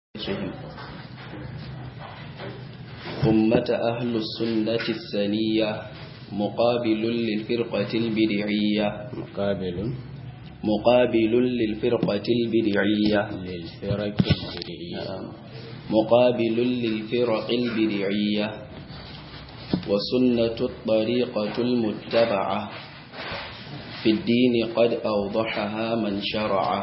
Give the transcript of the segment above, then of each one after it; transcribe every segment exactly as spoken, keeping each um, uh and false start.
أمة أهل السنة الثانية مقابل للفرقة البدعية مقابل مقابل للفرقة البدعية للفرق البدعية مقابل للفرق البدعية وسنة الطريقة المتبعة في الدين قد أوضحها من شرع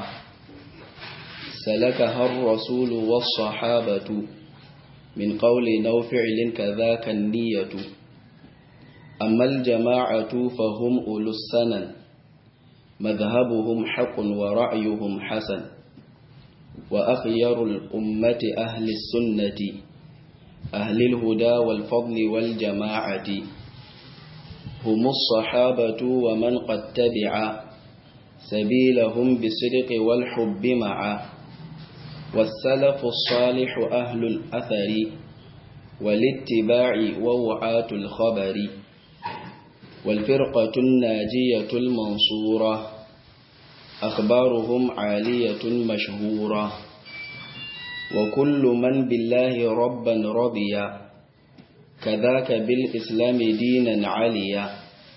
سلكها الرسول والصحابة من قول أو فعل كذاك النية أما الجماعة فهم أولو السنن مذهبهم حق ورأيهم حسن وأخير الأمة أهل السنة أهل الهدى والفضل والجماعة هم الصحابة ومن قد تبع سبيلهم بالصدق والحب معا والسلف الصالح أهل الأثر والاتباع ووعاة الخبر والفرقة الناجية المنصورة أخبارهم عالية مشهورة وكل من بالله ربا رضيا كذاك بالإسلام دينا عليا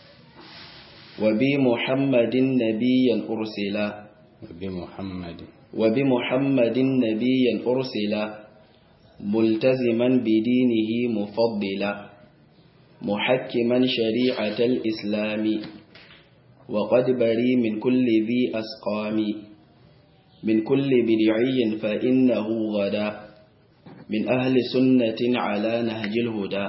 وبمحمد نبيا أرسلا وبمحمد وبمحمد نبيا أرسلا ملتزما بدينه مفضلا محكما شريعة الإسلام وقد بري من كل ذي أسقام من كل بدعي فإنه غدا من أهل سنة على نهج الهدى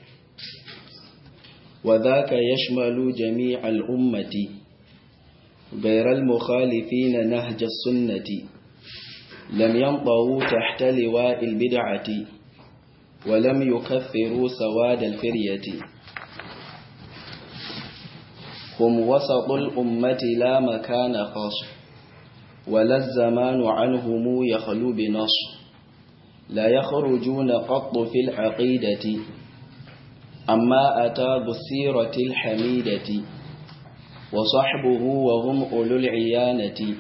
وذاك يشمل جميع الأمة غير المخالفين نهج السنة لم ينطوا تحت لواء البدعة ولم يكثروا سواد الفرية هم وسط الأمة لا مكان خاص ولا الزمان عنهم يخلو بنص لا يخرجون قط في العقيدة أما أتى بالسيرة الحميدة وصحبه وهم أولو العيانة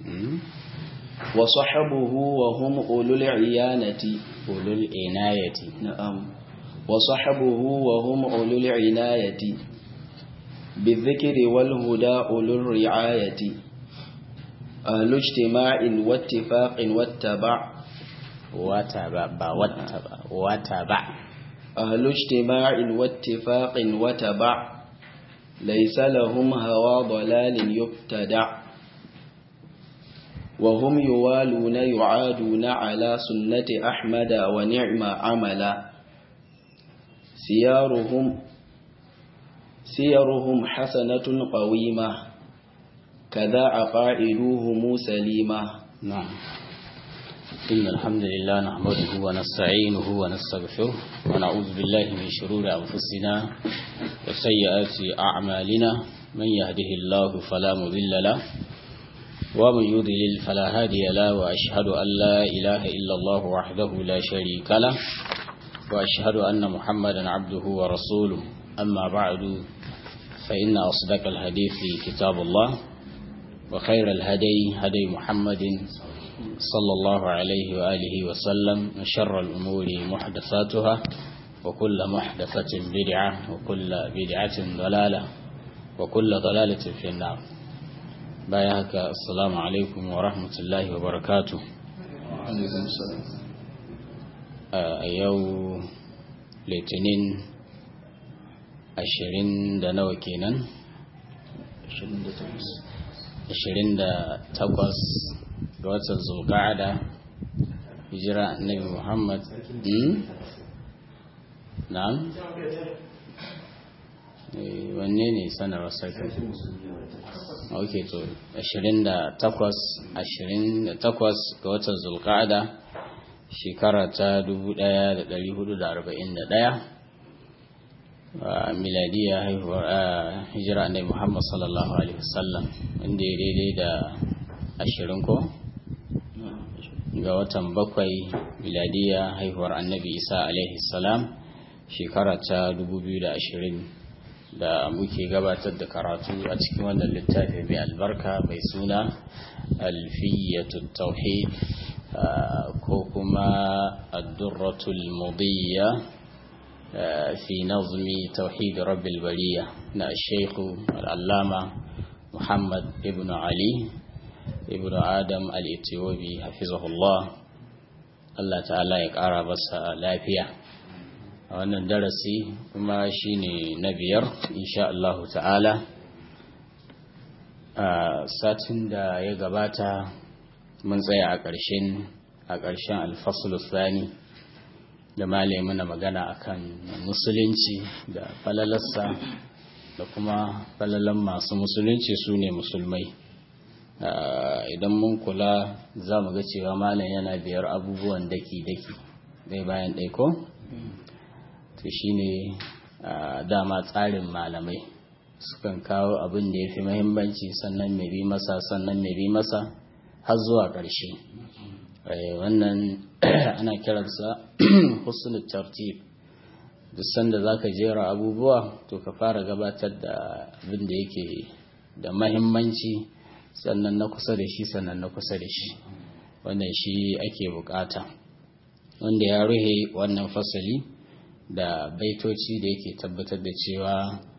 وصحبه وهم أولو العيانة أولو العناية نعم وصحبه وهم أولو العناية بالذكر والهدى أولو الرعاية أهل اجتماع واتفاق واتبع واتبع واتبع واتبع أهل اجتماع واتفاق وتبع ليس لهم هوى ضلال يبتدع وهم يوالون يعادون على سنة أحمد ونعم عملا سيارهم سيرهم حسنة قويمة كذا عقائدهم سليمة. نعم. إن الحمد لله نحمده ونستعينه ونستغفره ونعوذ بالله من شرور أنفسنا وسيئات أعمالنا من يهده الله فلا مضل له ومن يضلل فلا هادي له وأشهد أن لا إله إلا الله وحده لا شريك له وأشهد أن محمدا عبده ورسوله أما بعد فإن أصدق الحديث كتاب الله وخير الهدي هدي محمد صلى الله عليه وآله وسلم وشر الأمور محدثاتها وكل محدثة بدعة وكل بدعة ضلالة وكل ضلالة في النار. بايعك السلام عليكم ورحمة الله وبركاته. عليكم السلام. أيو لتنين ashirin da nawa kenan? ashirin da takwas ga watan zulqa'ada hijira annabi Muhammad na'am eh wanne ne sanarwar sarki okay to ashirin da takwas ashirin da takwas ga watan zulqa'ada shekara ta dubu ɗaya da ɗari hudu da arba'in da ɗaya miladiya haihuwar hijira annabi Muhammad sallallahu alaihi wasallam inda ya daidai da ashirin ko ga watan bakwai miladiya haihuwar annabi Isa alaihi salam shekara ta dubu biyu da ashirin da muke gabatar da karatu a cikin wannan littafi mai albarka mai suna alfiyatut tauhid ko kuma ad-durratul mudiyya fi nazmi tauhid rabbil bariya na Sheikh al-Allama Muhammad ibn Ali ibn Adam al-Ethiopi hafizahullah. Allah ta'ala ya ƙara masa lafiya. A wannan darasi kuma shine na biyar insha Allah ta'ala. A satin da ya gabata mun tsaya a ƙarshen a ƙarshen al-fasl thani da malai muna magana akan musulunci da falalarsa da kuma falalan masu musulunci sune musulmai. Idan mun kula za mu ga cewa malam yana biyar abubuwan daki-daki ɗaya bayan ɗaya ko? To shi ne dama tsarin malamai sukan kawo abin da ya fi mahimmanci sannan mai bi masa sannan mai bi masa har zuwa ƙarshe. Wannan ana kiransa husnul tartib. Duk sanda za ka jera abubuwa to ka fara gabatar da abin da yake da mahimmanci sannan na kusa da shi sannan na kusa da shi. Wannan shi ake bukata, wanda ya ruhe wannan fasali da baitoci da yake tabbatar da cewa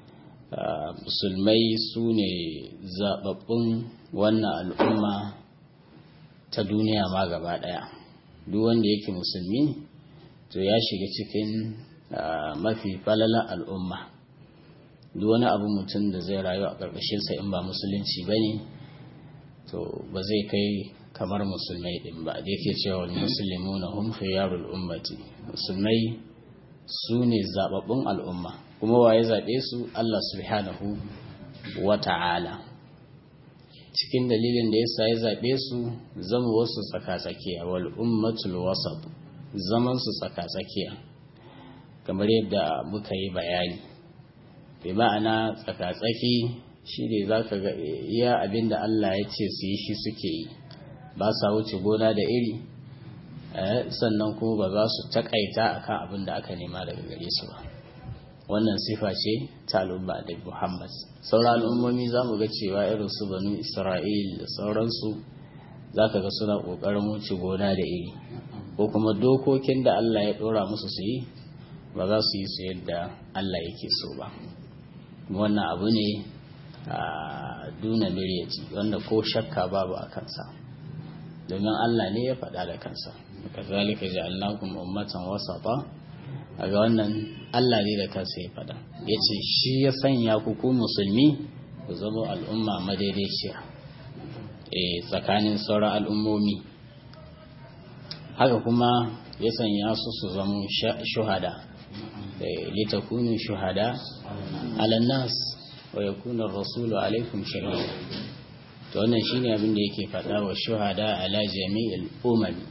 musulmai su ne zababbun wannan al'umma ta duniya ma gaba daya. Duk wanda yake musulmi to ya shiga cikin mafi falalan al'umma. Duk wani abu mutum da zai rayu a ƙarƙashinsa in ba musulunci ba ne to ba zai kai kamar musulmai din ba. Da yake cewa muslimuna hum khiyarul ummati, musulmai su ne zababbun al'umma. kuma waye zabe su? Allah subhanahu wata'ala. Cikin dalilin da yasa ya zabe su zama wasu tsaka-tsakiya, wal ummatul wasat, zaman su tsaka-tsakiya kamar yadda muka yi bayani. Bi ma'ana tsaka-tsaki shi ne za ka ga iya abinda Allah ya ce su yi shi suke yi, ba sa wuce gona da iri, sannan kuma ba za su takaita akan abin da aka nema daga gare su ba. Wannan sifa ce ta al'umma da Muhammad. Sauran al'ummomi za mu ga cewa irin su banu Isra'il da sauransu za ka ga suna ƙoƙarin wuce gona da iri, ko kuma dokokin da Allah ya ɗora musu su yi ba za su yi su yadda Allah yake so ba. Wannan abu ne a duna miryaci wanda ko shakka babu a kansa, domin Allah ne ya faɗa da kansa, kazalika ja'alnakum ummatan wasata. Aga wannan Allah ne da kansa ya faɗa, yace shi ya sanya ku ku musulmi ku zama al'umma madaidaiciya eh tsakanin sauran al'ummomi. Haka kuma ya sanya su su zama shuhada, litakunu shuhada ala nas wa yakuna ar-rasulu alaykum shahida. To wannan shine abin da yake faɗa wa shuhada ala jami'il umami,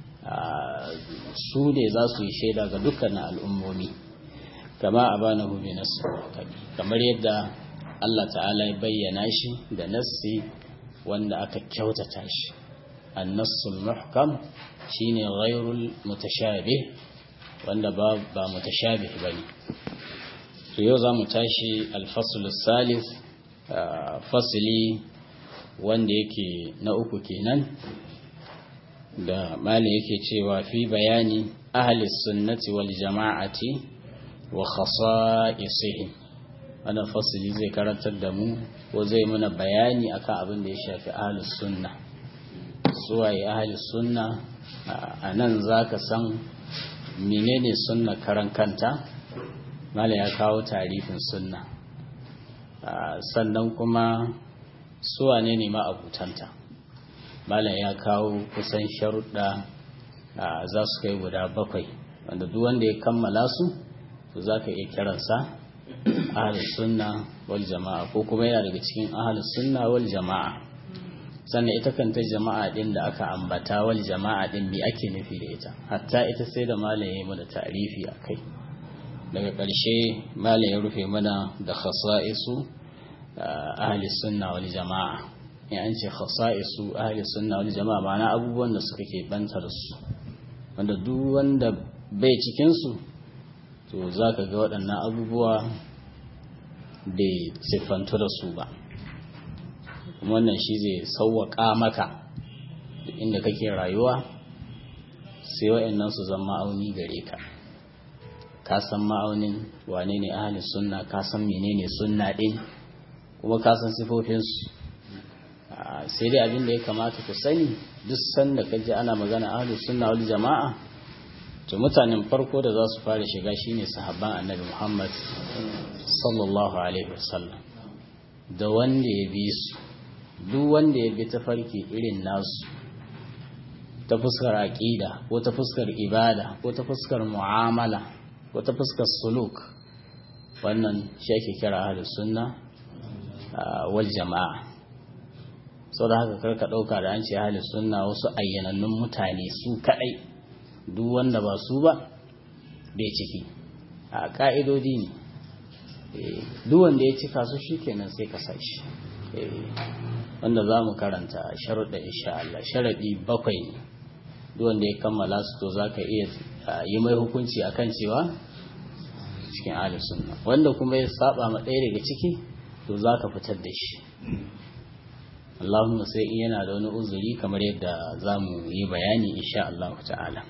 su ne za su yi shaida ga dukkanin al'ummomi, kama abanahu bi nasr, kamar yadda Allah ta'ala ya bayyana shi da nassi wanda aka kyautata shi. An-nassul muhkam shine ghayrul mutashabih, wanda ba ba mutashabih bane. To yau za mu tashi al-fasl as-salis, fasli wanda yake na uku kenan, da mali yake cewa fi bayani ahli sunnati wal jama'ati wa khasa'isihim. Wannan fasli zai karantar da mu ko zai mana bayani akan abin da ya shafi ahli sunna. Suwaye ahli sunna? A nan zaka san menene sunna karan kanta. Mali ya kawo tarifin sunna, sannan kuma suwane ne ma abutanta. Malam ya kawo kusan sharuɗa za su kai guda bakwai, wanda duk wanda ya kammala su to za ka iya kiransa ahlus sunna wal jama'a, ko kuma yana daga cikin ahlus sunna wal jama'a. Sannan ita kanta jama'a din da aka ambata wal jama'a din me ake nufi da ita, hatta ita sai da malam ya yi mana ta'rifi akai. Daga ƙarshe malam ya rufe mana da khasa'isu ahlus sunna wal jama'a. Ya an ce khasa'isu ahli sunna wal jama'a ma'ana abubuwan da suka ke bantar su, wanda duk wanda bai cikin su to zaka ga waɗannan abubuwa bai siffantu da su ba. Wannan shi zai sauwaka maka duk inda kake rayuwa sai wa'annan su zama ma'auni gare ka ka san ma'aunin wane ne ahli sunna, ka san menene sunna din, kuma ka san sifofinsu. sai dai abin da ya kamata ku sani, duk sanda ka ji ana magana ahli sunna wal jama'a, to mutanen farko da za su fara shiga shine sahabban annabi Muhammad sallallahu alaihi wasallam da wanda ya bi su. Duk wanda ya bi tafarki irin nasu ta fuskar aqida ko ta fuskar ibada ko ta fuskar mu'amala ko ta fuskar suluk, wannan shi ake kira ahlus sunna wal jama'a. saboda haka karka dauka da an ce ahlus sunna wasu ayyanannun mutane su kadai, duk wanda ba su ba bai ciki. a ka'idodi ne, duk wanda ya cika su shikenan sai ka sashi, wanda za mu karanta sharuɗa insha Allah. sharaɗi bakwai ne, duk wanda ya kammala su to za ka iya yi mai hukunci akan cewa cikin ahlus sunna. Wanda kuma ya saba ma ɗaya daga ciki to za ka fitar da shi, Allahumma sai in yana da wani uzuri kamar yadda za mu yi bayani insha Allah ta'ala.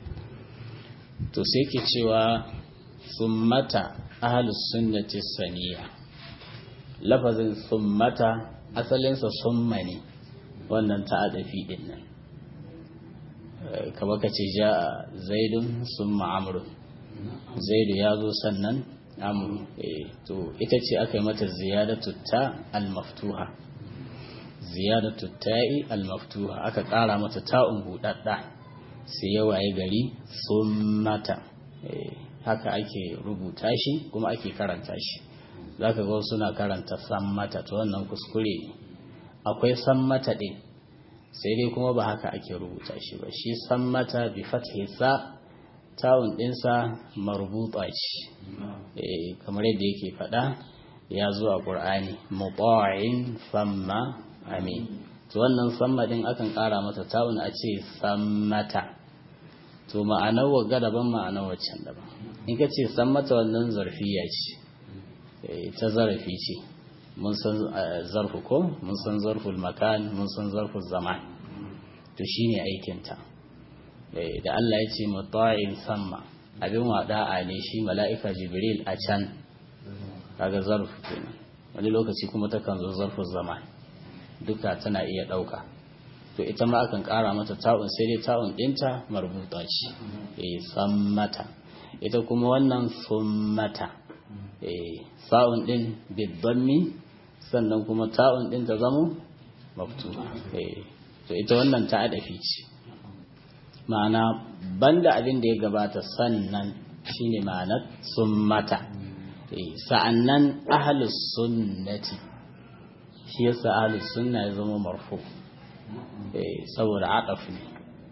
To sai ke cewa summata ahlus sunnati saniya. Lafazin summata asalinsa summa ne, wannan ta'adafi din nan. Kamar ka ce ja zaidun summa amrun, zaidu ya zo sannan amru. To ita ce aka yi mata ziyadatu ta al-maftuha, ziyadatu ta'i al-maftuha, aka ƙara mata ta'un buɗaɗɗa sai ya waye gari summata. Haka ake rubuta shi kuma ake karanta shi. Zaka ga suna karanta sammata, to wannan kuskure ne. Akwai sammata din, sai dai kuma ba haka ake rubuta shi ba. Shi sammata bi fathi sa, ta'un ɗinsa marbuta ce, kamar yadda yake faɗa ya zo a Qur'ani, muta'in samma amin. To wannan samma din akan ƙara mata ta'un a ce sammata. To ma'anar wagga daban, ma'anar waccan daban. In ka ce sammata, wannan zarfiya ce, ta zarafi ce. Mun san zarfu ko? Mun san zarful makan, mun san zarful zaman. To shine aikinta. Da Allah ya ce muta'in samma, abin wada'a ne shi mala'ika Jibril a can, kaga zarfu kenan. Wani lokaci kuma takan zo zarful zaman, duka tana iya ɗauka. To ita ma akan ƙara mata ta'un, sai dai ta'un ɗinta marbuta ce, eh sammata. Ita kuma wannan summata, eh sa'un ɗin bidammi, sannan kuma ta'un ɗin ta zamo maftuha. Eh to ita wannan ta adafi ce, ma'ana banda abin da ya gabata sannan shine ma'anar summata. Eh sa'annan ahlus sunnati, shi yasa ahlus sunna ya zama marfu, eh saboda ataf ne,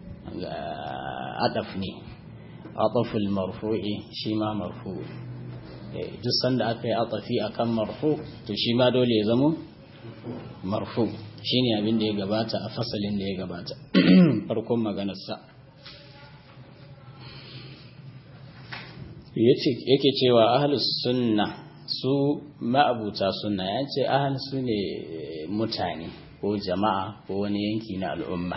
ataf ne, ataful marfu'i shi ma marfu. Eh duk sanda aka yi atafi akan marfu to shi ma dole ya zama marfu. Shine abin da ya gabata a fasalin da ya gabata farkon maganar sa. yace yake cewa ahlus sunna su ma'abuta sunna, ya ce ahal su ne mutane ko jama'a ko wani yanki na al'umma.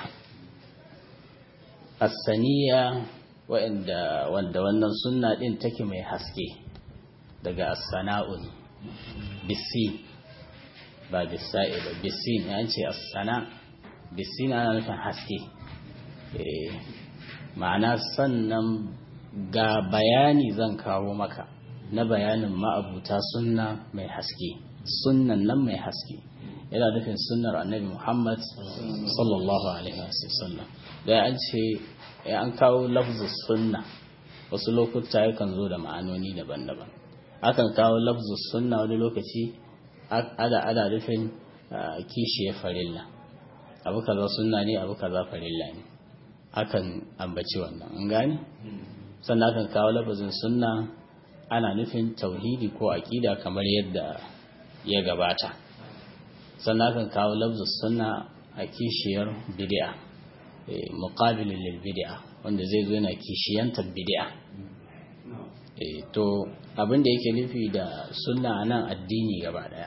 As-saniya, wanda wanda wannan sunna din take mai haske, daga as-sana'u ne, bisi ba bisa'i ba, bisi ne. An ce as-sana, bisi na nufin haske. eh ma'ana sannan ga bayani zan kawo maka na bayanin ma'abuta sunna mai haske. Sunnan nan mai haske yana nufin sunnar annabi Muhammad sallallahu alaihi wasallam. Da an ce an kawo lafzus sunna, wasu lokuta yakan zo da ma'anoni daban-daban. Akan kawo lafzus sunna wani lokaci ada ada nufin kishiyar farilla, abu kaza sunna ne, abu kaza farilla ne, akan ambaci wannan, an gane. Sannan akan kawo lafazin sunna ana nufin tauhidi ko aqida kamar yadda ya gabata. Sannan akan kawo lafzul sunna a kishiyar bid'a, eh muqabilin lil bid'a, wanda zai zo yana kishiyantar bid'a. eh to abin da yake nufi da sunna anan addini gaba daya.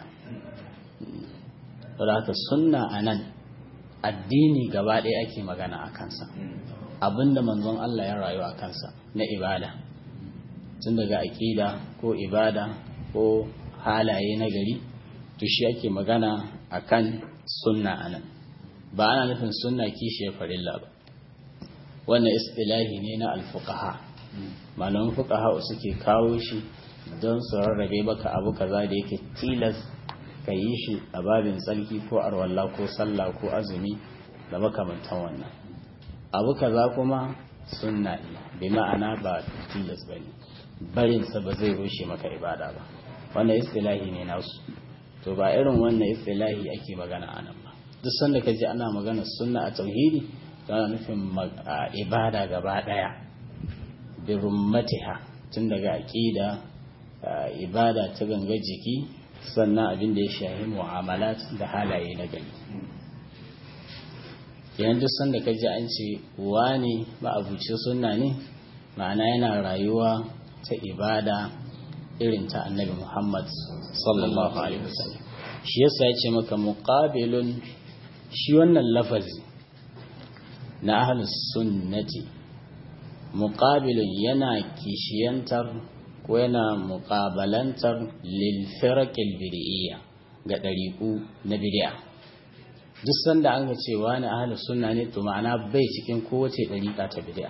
Saboda haka sunna anan addini gaba daya ake magana akan sa. abinda manzon Allah ya rayu a kansa na ibada tun daga aqida ko ibada ko halaye na gari to shi ake magana akan sunna anan ba ana nufin sunna kishiyar farilla ba wannan istilahi ne na alfuqaha malaman fuqaha suke kawo shi don su rarrabe baka abu kaza da yake tilas ka yi shi a babin tsarki ko arwalla ko sallah ko azumi da makamantan wannan abu kaza kuma sunna ne bi ma'ana ba tilas bane barin sa ba zai rushe maka ibada ba wannan istilahi ne nasu to ba irin wannan istilahi ake magana anan ba duk sanda kaji ana magana sunna a tauhidi tana nufin ibada gaba daya bi rummatiha tun daga aqida ibada ta ganga jiki sannan abin da ya shahi mu'amalat da halaye na gari yayin duk sanda ka ji an ce wani ma'abuci sunna ne ma'ana yana rayuwa ta ibada irin ta annabi Muhammad sallallahu alaihi wasallam shi yasa ya ce maka muqabilun shi wannan lafazi na ahlus sunnati muqabilun yana kishiyantar ko yana muqabalantar lil firaqil bid'iyya ga dariku na bid'a duk sanda an ga cewa ne ahlus sunna ne to ma'ana bai cikin kowace dariƙa ta bid'a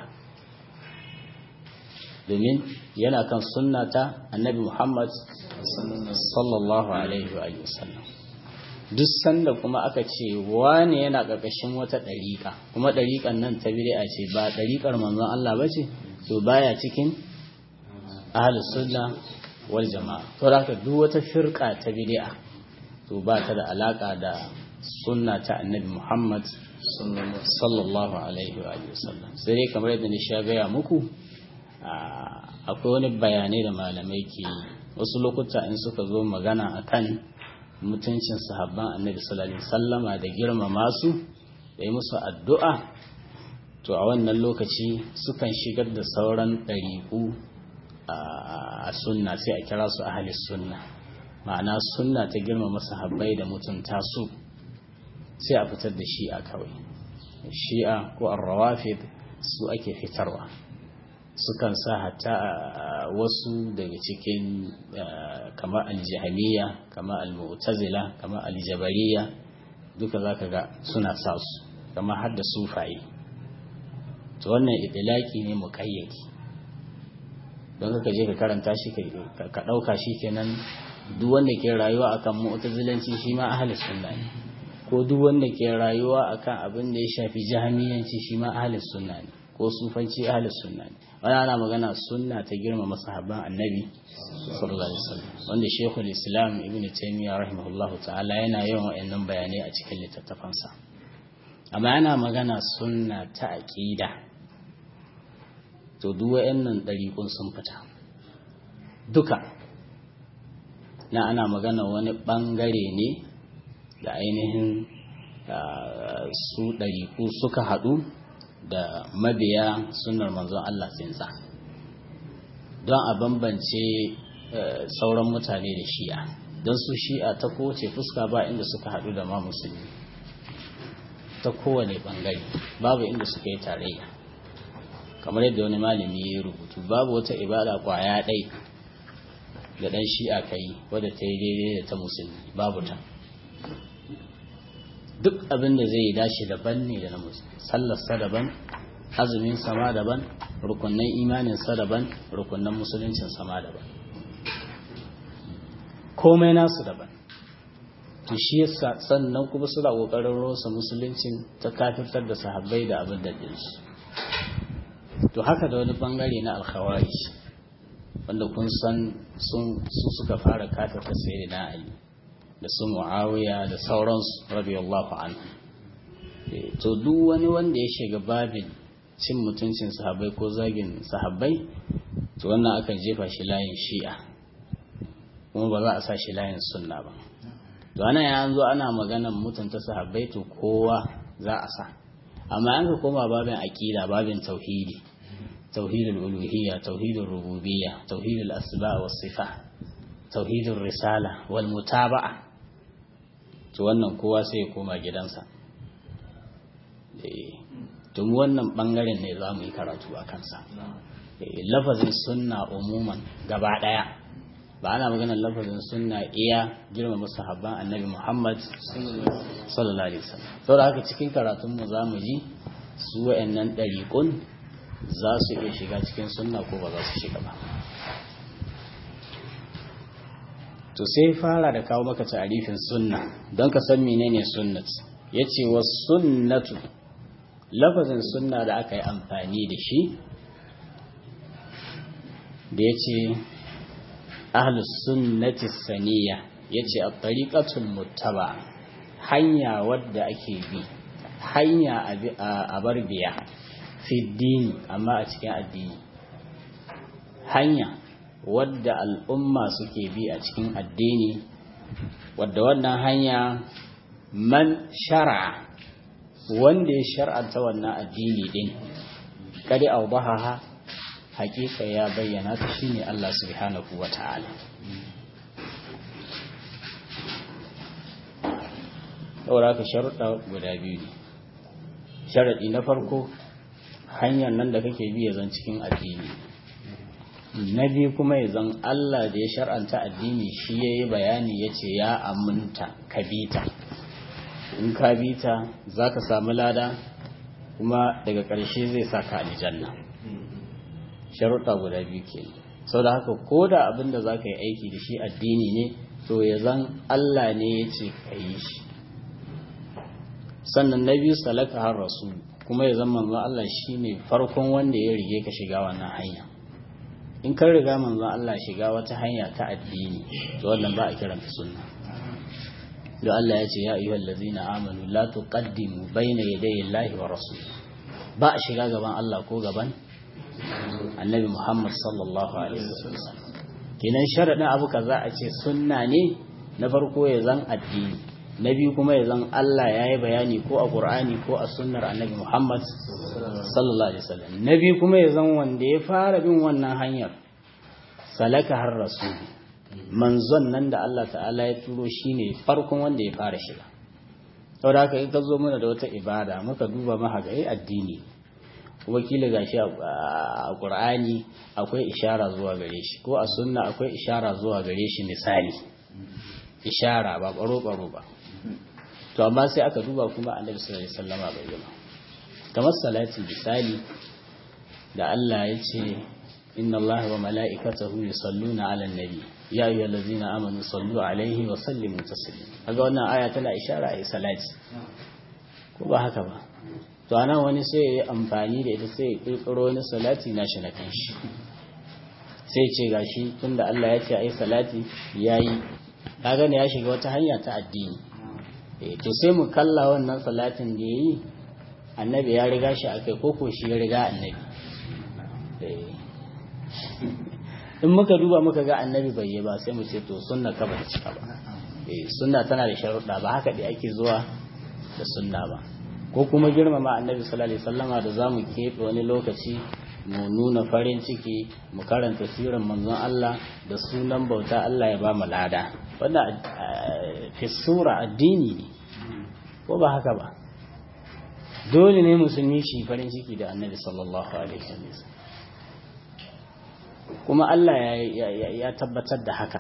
domin yana kan sunnata annabi Muhammad sallallahu alaihi wa sallam duk sanda kuma aka ce wani yana ƙarƙashin wata dariƙa kuma dariƙan nan ta bid'a ce ba dariƙar manzon Allah bace to baya cikin ahlus sunna wal jama'a to haka duk wata firqa ta bid'a to ba ta da alaka da sunna ta annabi Muhammad sallallahu alaihi wa sallam sai dai kamar yadda ni sha gaya muku akwai wani bayanai da malamai ke wasu lokuta in suka zo magana akan mutuncin sahabban annabi sallallahu alaihi wasallama da girmama su da yi musu addu'a to a wannan lokaci sukan shigar da sauran ɗariƙu a sunna sai a kira su ahalis sunna ma'ana sunna ta girmama sahabbai da mutunta su sai a fitar da shi'a kawai shi'a ko ar-rawafid su ake fitarwa sukan sa hatta wasu daga cikin kamar al-jahmiyya kamar al-mu'tazila kamar al-jabariyya duka zaka ga suna sa su kamar har da sufaye to wannan idlaki ne muqayyadi don ka je ka karanta shi ka dauka shi kenan duk wanda ke rayuwa akan mu'tazilanci shi ma ahlus sunna ne ko duk wanda ke rayuwa akan abin da ya shafi jahmiyanci shi ma ahlus sunna ne ko sufanci ahlus sunna ne wannan ana magana sunna ta girmama sahabban annabi sallallahu alaihi wasallam wanda shaykhul islam ibn taymiyyah rahimahullahu ta'ala yana yawan wayannan bayanai a cikin littattafansa amma yana magana sunna ta aqida to duk wayannan dariqun sun fita duka na ana magana wani bangare ne da ainihin su dariqu suka hadu da mabiya sunnar manzon Allah tsinsa don a bambance sauran mutane da shi'a don su shi'a ta kowace fuska ba inda suka haɗu da ma musulmi ta kowane ɓangare babu inda suka yi tarayya kamar yadda wani malami ya rubutu babu wata ibada kwaya ɗai da ɗan shi'a ka yi wadda ta yi daidai da ta musulmi babu ta duk abin da zai dace daban ne da na musulmi sallarsa daban azumin sama daban rukunnan imaninsa daban rukunnan musuluncin sama daban komai nasu daban to shi yasa sannan kuma suna kokarin rosa musuluncin ta kafirtar da sahabbai da abin da dinsu to haka da wani bangare na alkhawarij wanda kun san sun su suka fara kafirta sayyidina ali da su muawiya da sauransu radiyallahu anhu to duk wani wanda ya shiga babin cin mutuncin sahabbai ko zagin sahabbai to wannan akan jefa shi layin shi'a kuma ba za a sa shi layin sunna ba to ana yanzu ana maganan mutunta sahabbai to kowa za a sa amma an ka koma babin aqida babin tauhidi tauhidul uluhiyya tauhidul rububiyya tauhidul asma' was sifat tauhidul risala wal mutaba'a to wannan kowa sai ya koma gidansa to mu wannan bangaren ne za mu yi karatu a kansa lafazin sunna umuman gaba daya ba ana maganar lafazin sunna iya girmama sahabban annabi Muhammad sallallahu alaihi wasallam saboda haka cikin karatun mu za mu ji su wayannan dariqun za su iya shiga cikin sunna ko ba za su shiga ba to sai fara da kawo maka ta'arifin sunna don ka san menene sunnat yace was sunnatu lafazin sunna da aka yi amfani da shi da yace ahlus sunnati saniya yace at-tariqatul muttaba hanya wadda ake bi hanya a barbiya fi dini amma a cikin addini hanya wadda al'umma suke bi a cikin addini wadda wannan hanya man shar'a wanda ya shar'anta wannan addini din kadi awdaha hakika ya bayyana ta shine Allah subhanahu wata'ala saboda ka sharuɗa guda biyu ne sharaɗi na farko hanyar nan da kake bi ya zan cikin addini na biyu kuma ya zan Allah da ya shar'anta addini shi ya yi bayani ya ce ya aminta ka bita in ka bita za ka samu lada kuma daga ƙarshe zai sa ka aljanna sharuɗa guda biyu ke sau da haka ko da abin da za ka yi aiki da shi addini ne to ya zan Allah ne ya ce ka yi shi sannan na biyu salaka har rasul kuma ya zan manzon Allah shi ne farkon wanda ya rige ka shiga wannan hanya in kan riga manzon Allah shiga wata hanya ta addini to wannan ba a kiranta sunna don Allah ya ce ya ayyuhal ladzina amanu la tuqaddimu bayna yaday Allahi wa rasul ba a shiga gaban Allah ko gaban annabi Muhammad sallallahu alaihi wasallam kenan sharadin abu kaza a ce sunna ne na farko ya zan addini na biyu kuma ya zan Allah ya yi bayani ko a Qur'ani ko a sunnar annabi Muhammad sallallahu alaihi wasallam na biyu kuma ya zan wanda ya fara bin wannan hanyar salaka har rasul manzon nan da Allah ta'ala ya turo shine farkon wanda ya fara shiga saboda haka in ka zo mana da wata ibada muka duba maha ga addini kuma kila gashi a Qur'ani akwai ishara zuwa gare shi ko a sunna akwai ishara zuwa gare shi misali ishara ba baro baro ba to amma sai aka duba kuma Annabi sallallahu alaihi wasallama bai yi ba kamar salati misali da Allah ya ce inna Allaha wa mala'ikatahu yusalluna 'alan nabi ya ayyuhallazina amanu sallu 'alaihi wa sallimu taslima kaga wannan aya tana ishara ai salati ko ba haka ba to anan wani sai ya yi amfani da ita sai ya kirkiro wani salati nashi na kanshi sai ce gashi tunda Allah ya ce ai salati yayi kaga ne ya shiga wata hanya ta addini eh to sai mu kalla wannan salatin da yayi annabi ya riga shi akai ko ko shi ya riga annabi eh in muka duba muka ga annabi bai yi ba sai mu ce to sunna ka ba cika ba eh sunna tana da sharuɗa ba haka dai ake zuwa da sunna ba ko kuma girmama annabi sallallahu alaihi wasallama da zamu keɓe wani lokaci mu nuna farin ciki mu karanta sirar manzon Allah da sunan bauta Allah ya ba mu lada wannan fi sura addini ne ko ba haka ba dole ne musulmi shi farin ciki da annabi sallallahu alaihi wasallam kuma Allah ya tabbatar da haka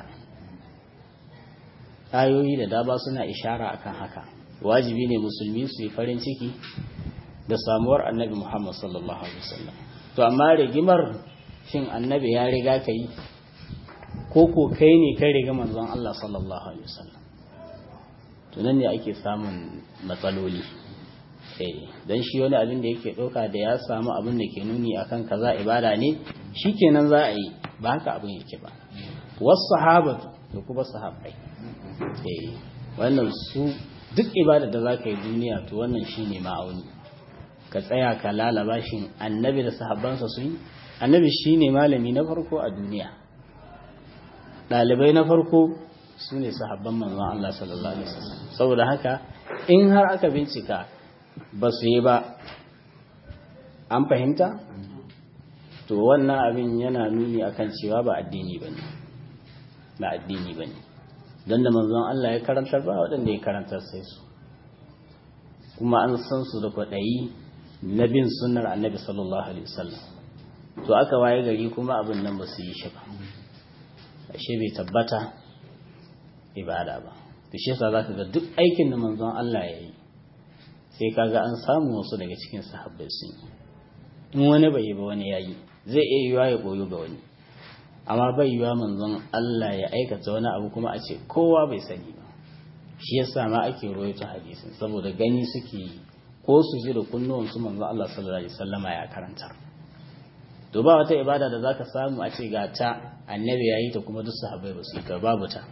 ayoyi da daba suna ishara akan haka wajibi ne musulmi su yi farin ciki da samuwar annabi Muhammad sallallahu alaihi wasallam to amma rigimar shin annabi ya riga ka yi ko ko kai ne kai riga manzon Allah sallallahu alaihi wasallam to nan ne ake samun matsaloli eh dan shi wani abin da yake doka da ya samu abin da ke nuni akan kaza ibada ne shikenan za a yi ba haka abin yake ba was sahabatu da kuma sahabbai eh wannan su duk ibada da zaka yi duniya to wannan shine ma'auni ka tsaya ka lalaba shin annabi da sahabbansa su yi annabi shine malami na farko a duniya dalibai na farko sune sahabban manzon Allah sallallahu alaihi wasallam saboda haka in har aka bincika ba su yi ba an fahimta to wannan abin yana nuni akan cewa ba addini bane ba addini bane don da manzon Allah ya karantar ba waɗanda ya karantar sai su kuma an san su da kwaɗayi na bin sunnar annabi sallallahu alaihi wasallam to aka waye gari kuma abin nan ba su yi shi ba ashe bai tabbata ibada ba to shi yasa zaka ga duk aikin da manzon Allah ya yi sai kaga an samu wasu daga cikin sahabbai sun yi in wani bai yi ba wani yayi zai iya yiwa ya koyo ga wani amma bai yiwa manzon Allah ya aikata wani abu kuma a ce kowa bai sani ba shi yasa ma ake rawaito hadisin saboda gani suke yi ko su ji da kunnuwan su manzon Allah sallallahu alaihi wasallama ya karanta to ba wata ibada da zaka samu a ce ga ta annabi yayi ta kuma duk sahabbai ba su yi ta babu ta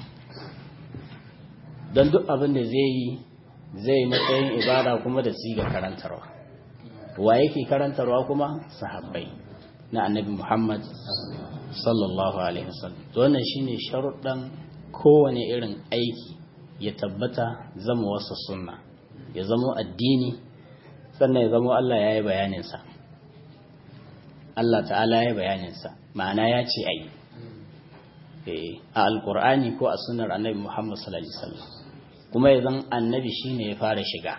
dan duk abin da zai yi zai matsayin ibada kuma da siga karantarwa wa yake karantarwa kuma sahabbai na annabi Muhammad sallallahu alaihi wasallam to wannan shine sharuɗan kowane irin aiki ya tabbata zama wasa sunna ya zama addini sannan ya zama Allah ya yi bayanin sa Allah ta'ala ya yi bayanin sa ma'ana ya ce ayi eh a alqur'ani ko a sunnar annabi Muhammad sallallahu alaihi wasallam kuma ya zan annabi shine ya fara shiga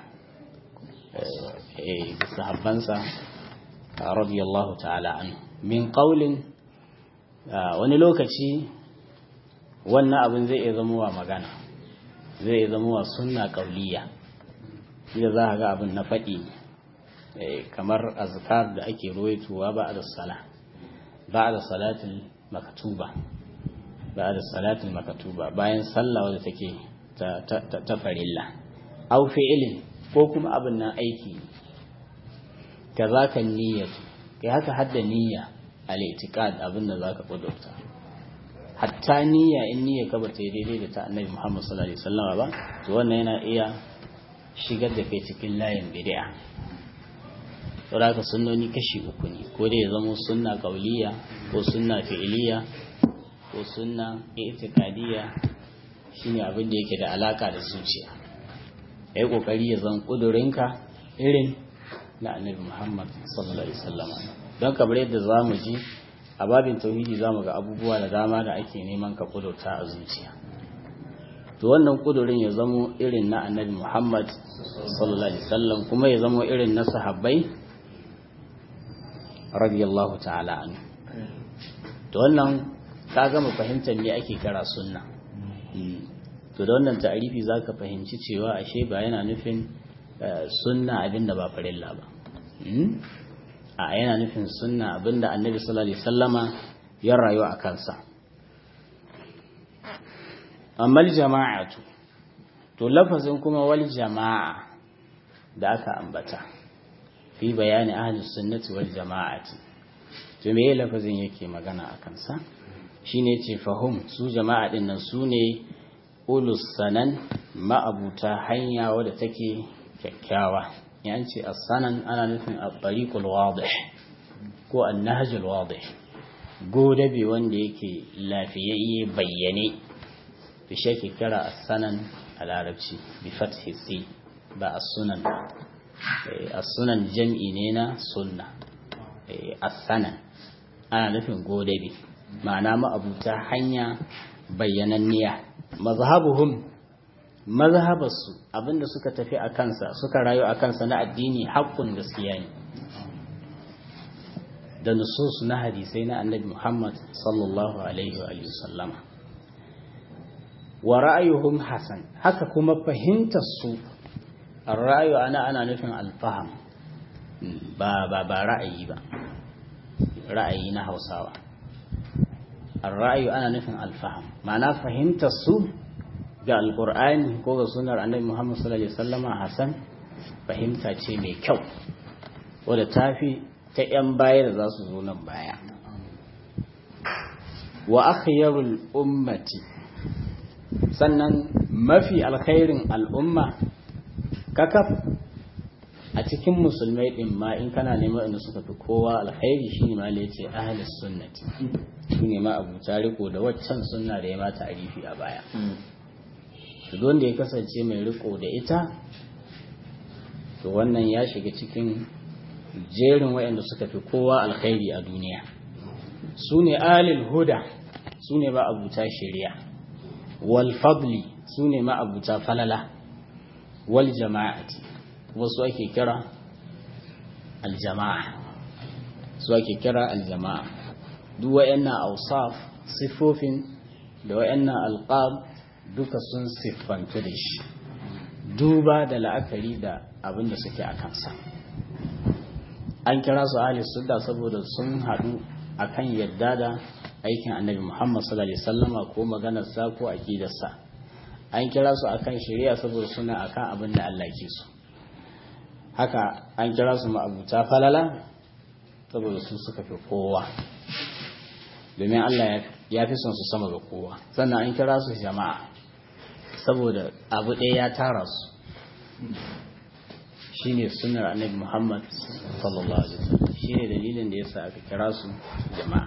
eh sahabbansa radiyallahu ta'ala anhu min qawlin wani lokaci wannan abin zai iya zama wa magana zai iya zama wa sunna qauliya da za ka ga abin na faɗi kamar azkar da ake ruwaitowa ba'da salah ba'da salatul maktuba ba'da salatul maktuba bayan sallah wadda take ta ta farilla aw fi'lin ko kuma abin nan aiki kazaka niyyatu kai haka hadda niyya al-i'tiqad abinda zaka kudurta hatta niyya in niyya ka bata daidai da ta annabi Muhammad sallallahu alaihi wasallam ba to wannan yana iya shigar da kai cikin layin bid'a saboda sunnoni kashi uku ne ko dai ya zama sunna qauliyya ko sunna fi'liyya ko sunna i'tiqadiyya shine abin da yake da alaka da zuciya yayi kokari ya zan kudurinka irin na annabi Muhammad sallallahu alaihi wasallam don kamar yadda zamu ji a babin tauhidi zamu ga abubuwa da dama da ake neman ka kudurta a zuciya to wannan kudurin ya zamo irin na annabi Muhammad sallallahu alaihi wasallam kuma ya zamo irin na sahabbai radiyallahu ta'ala anhu to wannan ka gama fahimtar me ake kira sunna to da wannan ta'arifi zaka fahimci cewa ashe ba yana nufin sunna abinda ba farilla ba a yana nufin sunna abinda annabi sallallahu alaihi wasallama ya rayu a kansa amma jama'atu to lafazin kuma wal jama'a da aka ambata fi bayani ahlus sunnati wal jama'ati to me lafazin yake magana a kansa shine ce fahum su jama'a din nan sune ulus sanan ma'abuta hanya wadda take kyakkyawa yanci as-sanan ana nufin at-tariqul wadih ko an-nahjul wadih godabe wanda yake lafiyayye bayyane to shi ke kira as-sanan a larabci bi fathi si ba as-sunan as-sunan jam'i ne na sunna as-sanan ana nufin godabe ma'ana ma'abuta hanya bayyananniya mazhabuhum mazhabarsu abinda suka tafi a kansa suka rayu a kansa na addini haƙƙun gaskiya ne da nusus na hadisai na annabi Muhammad sallallahu alaihi wa alihi sallama wa ra'ayuhum hasan haka kuma fahimtar su ar-ra'yu ana ana nufin al-fahm ba ba ba ra'ayi ba ra'ayi na Hausawa ar-ra'yu ana nufin al-fahm ma'ana fahimtar su ga alkur'ani ko ga sunar annabi Muhammad sallallahu alaihi wasallama hasan fahimta ce mai kyau wadda tafi ta yan baya da za su zo nan baya wa akhyarul ummati sannan mafi alkhairin al'umma kakaf a cikin musulmai din ma in kana neman inda suka fi kowa alkhairi shine ma yace ahlus sunnati shine ma abu tariko da waccan sunna da ya ma ta'rifi a baya to wanda ya kasance mai riko da ita to wannan ya shiga cikin jerin wayanda suka fi kowa alkhairi a duniya sune alil huda sune ba abuta shari'a wal fadli sune ma abuta falala wal jama'ati wasu ake kira aljama'a su ake kira aljama'a duk wayannan awsaf sifofin da wayannan alqab duka sun siffantu da shi duba da la'akari da abin da suke a kansa an kira su ahli sunna saboda sun haɗu akan yadda da aikin annabi Muhammad sallallahu alaihi wasallama ko maganar sa ko aqidar sa an kira su akan shari'a saboda suna akan abin da Allah ke so haka an kira su ma'abuta falala saboda su suka fi kowa domin Allah ya fi son su sama ga kowa sannan an kira su jama'a saboda abu ɗaya ya tara su shine sunnar annabi Muhammad sallallahu alaihi wasallam shine dalilin da yasa aka kira su jama'a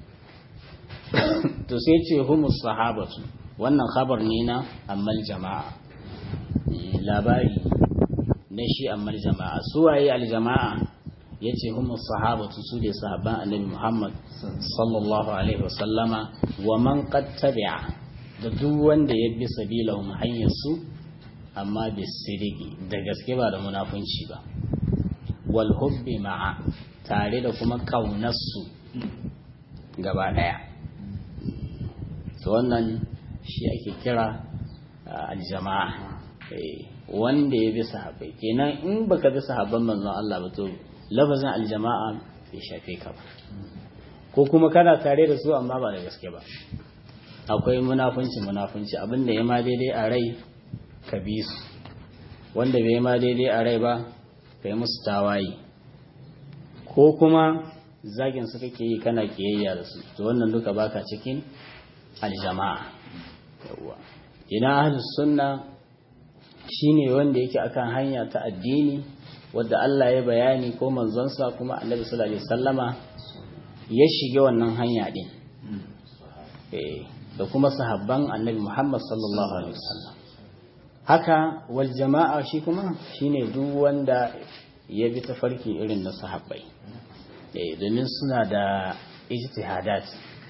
to sai ce humus sahabatu wannan khabar ne na ammal jama'a labari na shi ammal jama'a su waye aljama'a yace humus sahabatu su ne sahabban annabi Muhammad sallallahu alaihi wasallama wa man qad tabi'a da duk wanda ya bi sabilahum hanyar su amma bisidiki da gaske ba da munafunci ba wal hubbi ma'a tare da kuma kaunar su gaba daya to wannan shi ake kira aljama'a wanda ya bi sahabbai kenan in baka bi sahabban manzon Allah ba to lafazin aljama'a bai shafe ka ba ko kuma kana tare da su amma ba da gaske ba akwai munafunci munafunci abinda ya ma daidai a rai ka bi su wanda bai ma daidai a rai ba ka yi musu tawaye ko kuma zagin su kake yi kana kiyayya da su to wannan duka baka cikin aljama'a yawa ina ahlus sunna shine wanda yake akan hanya ta addini wadda Allah ya bayani ko manzonsa kuma Annabi sallallahu alaihi wasallama ya shige wannan hanya din eh da kuma sahabban Annabi Muhammad sallallahu alaihi wasallam haka wal jama'a shi kuma shine duk wanda ya bi tafarki irin na sahabbai eh domin suna da ijtihadat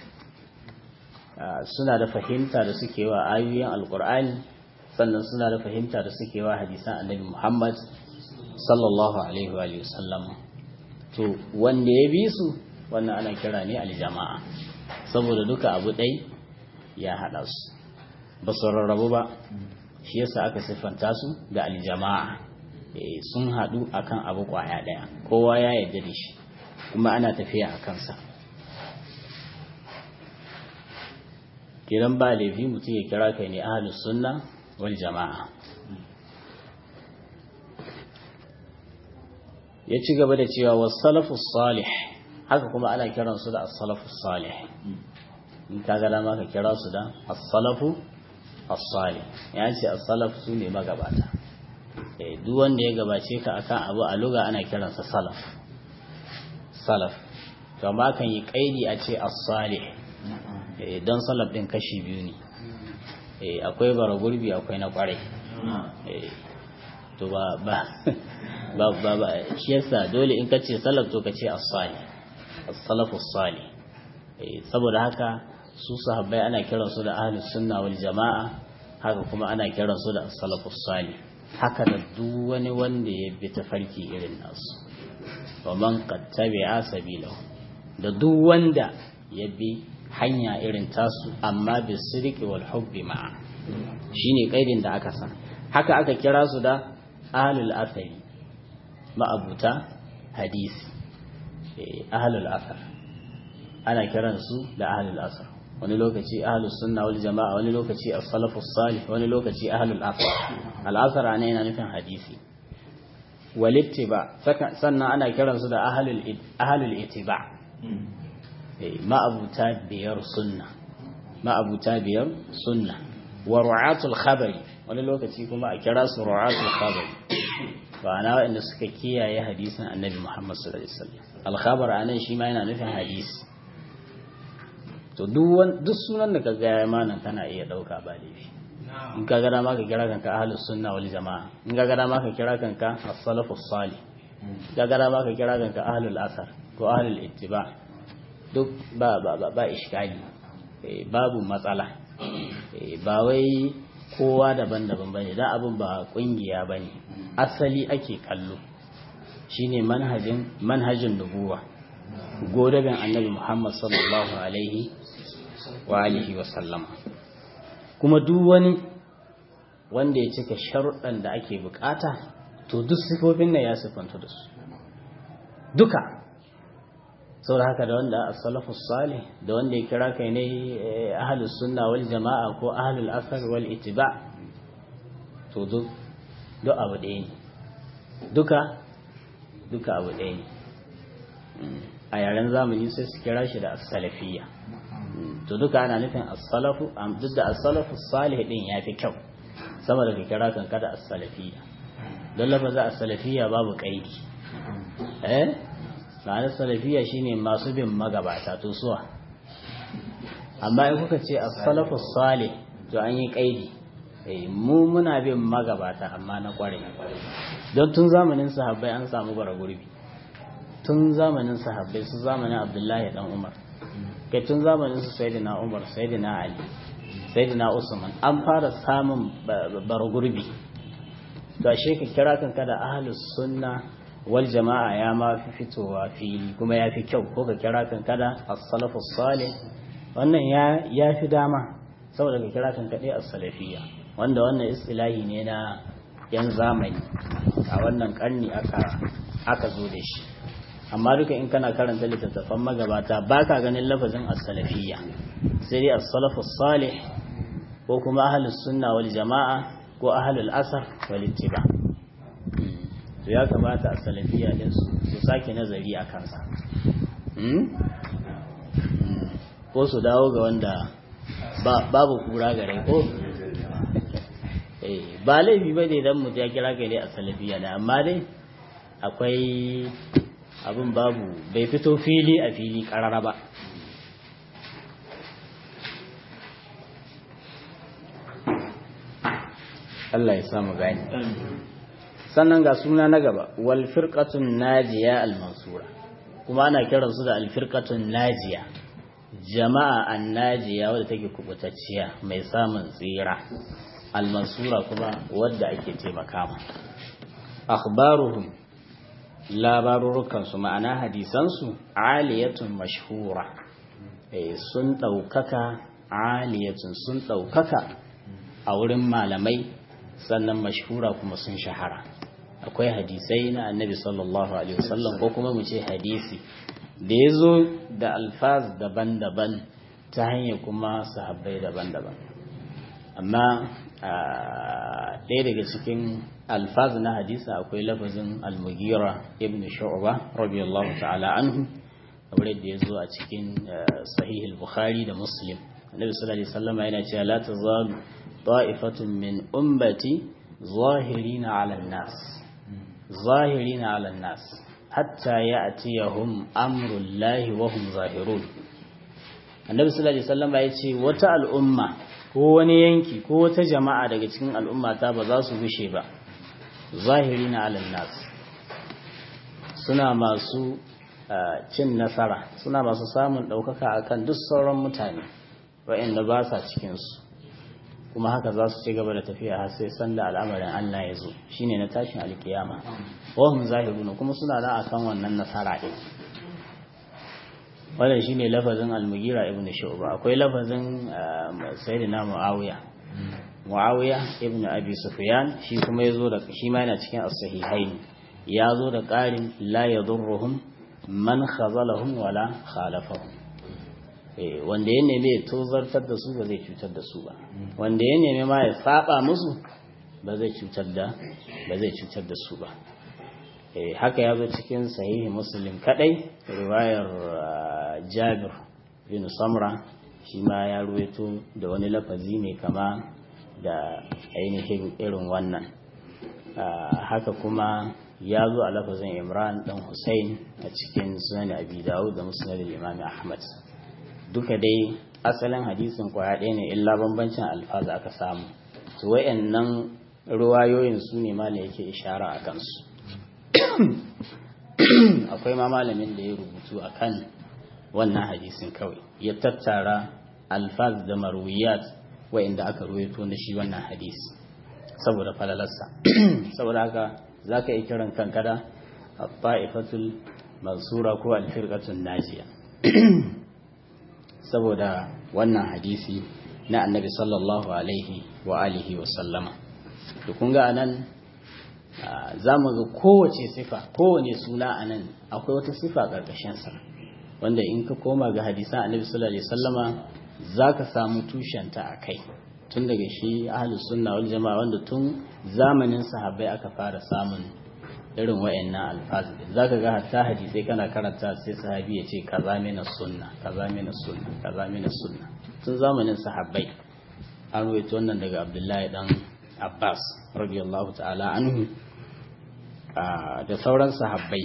suna da fahimta da suke wa ayoyin alqur'ani sannan suna da fahimta da suke wa hadisan Annabi Muhammad sallallahu alaihi wa sallam to wanda ya bi su wannan ana kira ne aljama'a saboda duka abu dai ya hada su ba su rarrabu ba shi yasa aka siffanta su da aljama'a sun hadu akan abu kwaya daya kowa ya yarda da shi kuma ana tafiya a kansa kiran ba laifi mutum ya kira kai ne ahlus sunna wal jama'a ya ci gaba da cewa was salafus salih haka kuma ana kiran su da as-salafus salih in ka ga dama ka kira su da as-salafu as-salih ya ce as-salaf su ne magabata eh duk wanda ya gabace ka akan abu a lugha ana kiransa salaf salaf to amma kan yi kaidi a ce as-salih eh don salaf din kashi biyu ne eh akwai bara gurbi akwai na kware eh to ba ba ba ba, ba. shi yasa dole in kace salaf to kace as-salih as-salafu as-salih eh saboda haka su sahabbai ana kiransu da ahlus sunna wal jamaa haka kuma ana kiransu da as-salafu as-salih haka da duk wani wanda ya bi tafarki irin nasu wa man qad tabi'a sabilahu da duk wanda ya bi hanya irin tasu amma bi sirqi wal hubbi ma'a shine kaidin da aka sa haka aka kira su da ahlul athari ma'abuta hadisi eh ahlul athar ana kiran su da ahlul athar wani lokaci ahlus sunna wal jamaa wani lokaci as-salafus salih wani lokaci ahlul athar al-athar ana yana nufin hadisi wal ittiba sannan ana kiran su da ahlul ahlul ittiba eh ma'abuta biyar sunna ma'abuta biyar sunna wa ru'atul khabari wani lokaci kuma a kira su ru'atul khabari ba'ana wanda suka kiyaye hadisin annabi Muhammad sallallahu alaihi wasallam al-khabar anan shi ma yana nufin hadisi to duk duk sunan da kaga ya manan kana iya dauka ba laifi in kaga da ma ka kira kanka ahlus sunna wal jamaa in kaga da ma ka kira kanka as-salafus salih kaga da ma ka kira kanka ahlul asar ko ahlul ittiba duk ba ba ba, ba iskali eh, babu matsala eh, ba wai kowa daban-daban bane dan abin ba kungiya bane asali ake kallo shine manhajin manhajin nubuwa godaben annabi Muhammad sallallahu alaihi wa alihi wa sallama kuma duk wani wanda ya cika sharuɗan da ake bukata to duk sifofin nan ya sifanta da su duka saboda haka da wanda as-salafus salih da wanda ya kira kai ne ahlus sunna wal jamaa ko ahlul asar wal ittiba to duk duk abu ɗaya ne duka duka abu ɗaya ne a yaren zamani sai su kira shi da as-salafiyya to duka ana nufin as-salafu duk da as-salafu salih din yafi kyau sama da kira kan kada as-salafiyya don lafazin as-salafiyya babu kaidi eh ma'anar salafiyya shine masu bin magabata to suwa amma in kuka ce as-salafu salih to an yi kaidi eh mu muna bin magabata amma na kware don tun zamanin sahabbai an samu bara gurbi tun zamanin sahabbai su zamanin Abdullahi dan Umar kai tun zamanin su Sayyidina Umar Sayyidina Ali Sayyidina Usman an fara samun bara gurbi to ashe ka kira kanka da ahlus sunna wal jama'a ya ma fi fitowa fili kuma ya fi kyau ko ka kira kanka da as-salafus salih wannan ya ya fi dama saboda ka kira kanka dai as-salafiyya wanda wannan istilahi ne na yan zamani a wannan karni aka aka zo da shi amma duka in kana karanta littattafan magabata baka ganin lafazin as-salafiyya sai dai as-salafus salih ko kuma ahlus sunna wal jama'a ko ahlul asar wal ittiba to ya kamata as-salafiyya din su su sake nazari a kansa ko su dawo ga wanda babu kura gare ko eh ba laifi bane dan mu ya kira kai dai as-salafiyya da amma dai akwai abin babu bai fito fili a fili karara ba Allah ya samu gani sannan ga suna na gaba wal firqatun najiya al mansura kuma ana kiransu da al firqatun najiya jama'a an najiya wadda take kubutacciya mai samun tsira al mansura kuma wadda ake taimaka ma akhbaruhum labarurukansu ma'ana hadisansu aliyatun mashhura eh sun daukaka aliyatun sun daukaka a wurin malamai sannan mashhura kuma sun shahara akwai hadisai na annabi sallallahu alaihi wasallam ko kuma mu ce hadisi da yazo da alfaz daban-daban ta hanyar kuma sahabbai daban-daban amma ɗaya daga cikin alfaz na hadisa akwai lafazin al-mughira ibn shu'ba radiyallahu ta'ala anhu kamar yadda yazo a cikin sahih al-bukhari da muslim annabi sallallahu alaihi wasallam yana cewa la tazalu ta'ifatun min ummati zahirina 'ala an-nas zahirina 'ala an-nas hatta ya'tiyahum amru llahi wa hum zahirun annabi sallallahu alaihi wasallam ya ce wata al'umma ko wani yanki ko wata jama'a daga cikin al'ummata ba za su gushe ba zahirina 'ala an-nas suna masu cin nasara suna masu samun daukaka akan duk sauran mutane waɗanda ba sa cikin su kuma haka za su ci gaba da tafiya har sai sanda al'amarin Allah ya zo shine na tashin alkiyama wa hum zahiruna kuma suna da akan wannan nasara din wannan shine lafazin al-mughira ibn shu'ba akwai lafazin sayyidina muawiya muawiya ibn abi sufyan shi kuma yazo da shi ma yana cikin as-sahihain yazo da qarin la yadurruhum man khazalahum wala khalafahum wanda ya neme ya tozartar da su ba zai cutar da su ba wanda ya neme ma ya saba musu ba zai cutar da ba zai cutar da su ba haka ya zo cikin sahihi muslim kadai riwayar Jabir bin Samra shi ma ya ruwaito da wani lafazi ne kama da ainihin irin wannan haka kuma ya zo a lafazin Imran dan Hussein a cikin Sunan Abi Dawud da Musnad al-Imam Ahmad duka dai asalin hadisin kwaya ɗaya ne illa bambancin alfaz aka samu to wayannan ruwayoyin su ne ma yake ishara a kansu akwai ma malamin da ya rubutu akan wannan hadisin kawai ya tattara alfaz da marwiyat wayanda aka ruwaito na shi wannan hadisi saboda falalarsa saboda haka zaka yi kiran kanka da at-ta'ifatul mansura ko al-firqatun najiya saboda wannan hadisi na annabi sallallahu alaihi wa alihi wa sallama. to kun ga anan zamu ga kowace sifa kowane suna anan akwai wata sifa karkashin sa wanda in ka koma ga hadisan annabi sallallahu alaihi wasallama zaka samu tushenta akai tun daga shi ahlus sunna wal jamaa wanda tun zamanin sahabbai aka fara samun irin wayannan alfazi zaka ga hatta hadisi kana karanta sai sahabi ya ce kaza mina sunna kaza mina sunna kaza mina sunna tun zamanin sahabbai an rawaito wannan daga Abdullahi dan Abbas radiyallahu ta'ala anhu da sauran sahabbai.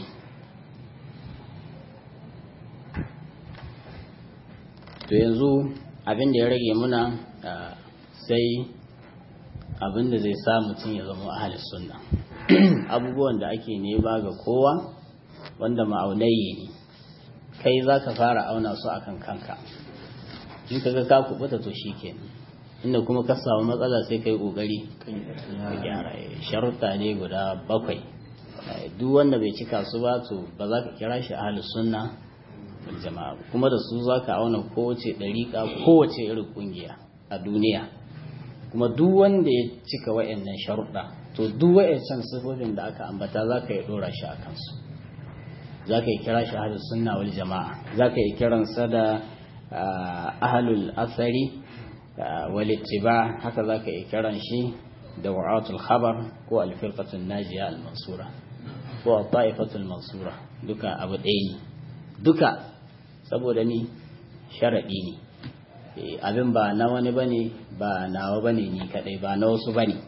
To yanzu abin da ya rage muna sai abin da zai sa mutum ya zama ahlus sunna abubuwan da ake nema ga kowa wanda ma'aunayi ne kai zaka fara auna su akan kanka in kaga ka kubuta to shikenan inda kuma ka samu matsala sai kai kokari ka gyara. Sharuɗa ne guda bakwai duk wanda bai cika su ba to ba za ka kira shi ahlus sunna wal jama'a kuma da su za ka auna kowace ɗariƙa kowace irin ƙungiya a duniya kuma duk wanda ya cika wa'annan sharuɗa to duk wa'ancan sifofin da aka ambata za ka yi ɗora shi a kansu za ka yi kira shi ahlus sunna wal jama'a za ka yi kiransa da ahlul asari wal ittiba haka za ka yi kiran shi da wa'atul khabar ko al-firqatul najiya al-mansura ko al-ta'ifatul mansura duka abu ɗaya ne duka saboda ni sharaɗi ne abin ba na wani bane ba nawa bane ni kadai ba na wasu bane.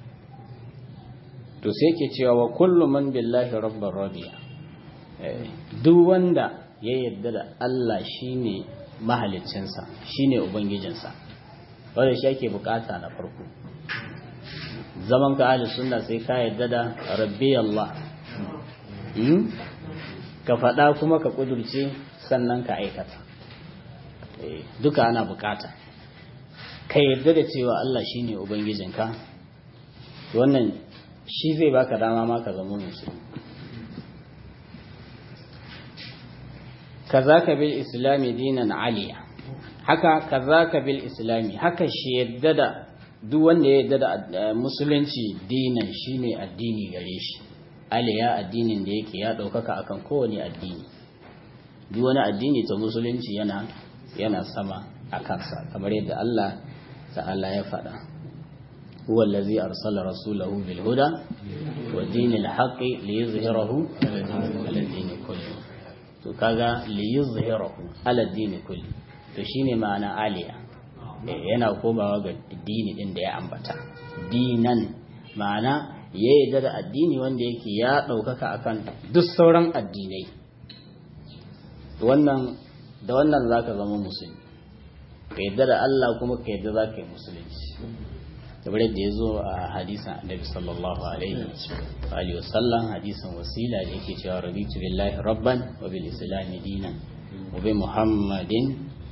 To sai ke cewa wa kullu man billahi rabbar radiya duk wanda ya yarda da Allah shine mahaliccinsa shine ubangijinsa wanda shi ake bukata na farko zaman ka ahli sunna sai ka yarda da rabbi Allah ka faɗa kuma ka kudurce sannan ka aikata duka ana bukata ka yarda da cewa Allah shine ubangijinka wannan shi zai baka dama ma ka zama musulmi. kazaka bil islami dinan aliya haka kazaka bil islami haka shi yarda da duk wanda ya yarda da musulunci dinan shine addini gare shi aliya addinin da yake ya daukaka akan kowane addini duk wani addini ta musulunci yana yana sama a kansa kamar yadda Allah ta'ala ya faɗa huwa allazi arsala rasulahu bil huda wa dinil haqqi liyuzhirahu ala dini kulli to kaga liyuzhirahu ala dini kulli to shine ma'ana aliya yana komawa ga dini din da ya ambata dinan ma'ana ya yarda da addini wanda yake ya daukaka akan duk sauran addinai wannan da wannan zaka zama musulmi ka yarda da Allah kuma ka yarda zaka yi musulunci kamar yadda ya zo a hadisin Annabi sallallahu alaihi wa sallam hadisin wasila da yake cewa rabitu billahi rabban wa bil islam dinan wa bi muhammadin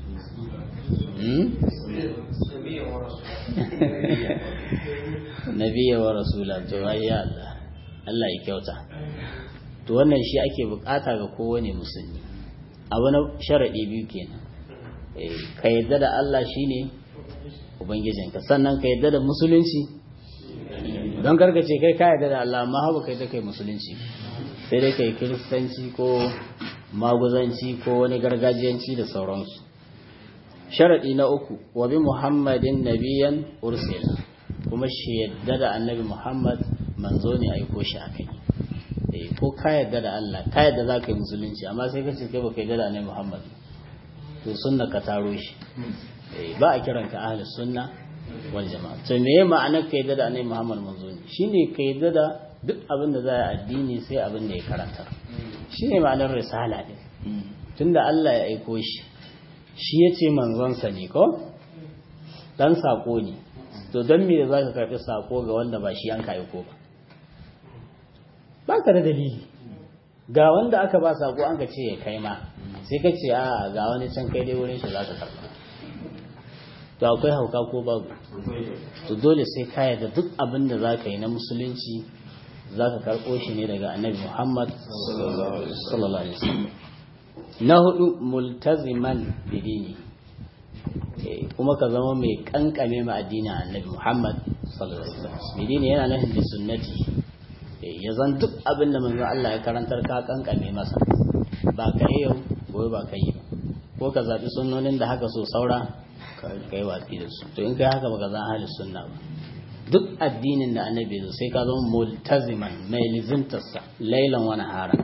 nabiyya wa rasula to ya Allah Allah ya kyauta to wannan shi ake bukata ga kowane musulmi abu na sharadi biyu kenan ka yadda da Allah shine ubangijinka sannan ka yadda da musulunci don karkace kai ka yadda da Allah amma haba kai da kai musulunci sai dai kai kiristanci ko maguzanci ko wani gargajiyanci da sauransu. Sharadi na uku wa bi muhammadin nabiyan ursila kuma shi yadda da annabi muhammad manzo ne aiko shi akai eh ko ka yadda da Allah ka yadda za ka yi musulunci amma sai ka ce kai baka yadda da annabi muhammad to sunna ka taro shi eh ba a kiranka ahlus sunna wal jamaa to me ma'anar ka yadda da annabi muhammad manzo ne shine ka yadda da duk abin da za a addini sai abin da ya karanta shine ma'anar risala din tunda Allah ya aiko shi shi yace manzonsa ne ko dan sako ne to don me za ka karɓi sako ga wanda ba shi an ka aiko ba ba ka da dalili ga wanda aka ba sako an ka ce ya kai ma sai ka ce a ga wani can kai dai wurin shi za ka karɓa to akwai hauka ko babu to dole sai ka yarda duk abin da za ka yi na musulunci zaka karɓo shi ne daga annabi Muhammad sallallahu alaihi wasallam. Na hudu multaziman bidini, kuma ka zama mai kankame ma addinin annabi Muhammad sallallahu alaihi wasallam. Bidini yana nufin da sunnati, ya zan duk abin da manzo Allah ya karantar ka kankame masa, ba ka yi yau gobe ba ka yi ba, ko ka zaɓi sunnonin da haka so saura ka yi watsi da su. To in kai haka baka zan ahli sunna ba. Duk addinin da annabi zo sai ka zama multaziman mai lizimtarsa lailan wani hara.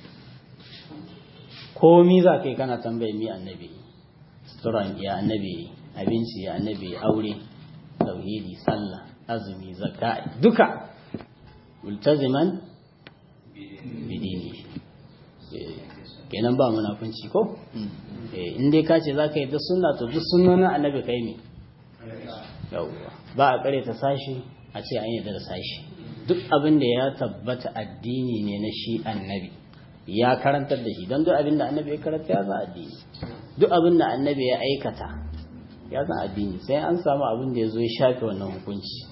Komi za ka yi kana tambayi mi annabi, suturan ya annabi, abinci ya annabi, aure, tauhidi, sallah, azumi, zakka, duka multaziman bidini. Kenan ba munafunci ko? In dai ka ce za ka yi duk sunna to duk sunnonin annabi kai ne. Yawwa. Ba a kare ta sashi a ce an yarda da sashi. Duk abin da ya tabbata addini ne na shi annabi ya karantar da shi, don duk abin da annabi ya karanta ya za addini. Duk abin da annabi ya aikata ya za addini, sai an samu abin da ya zo ya shafe wannan hukunci.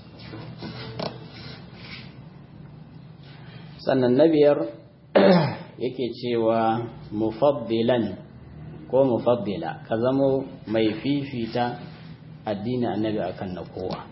Sannan na biyar yake cewa mufaddilan ko mufaddila, ka zamo mai fifita addini annabi akan na kowa.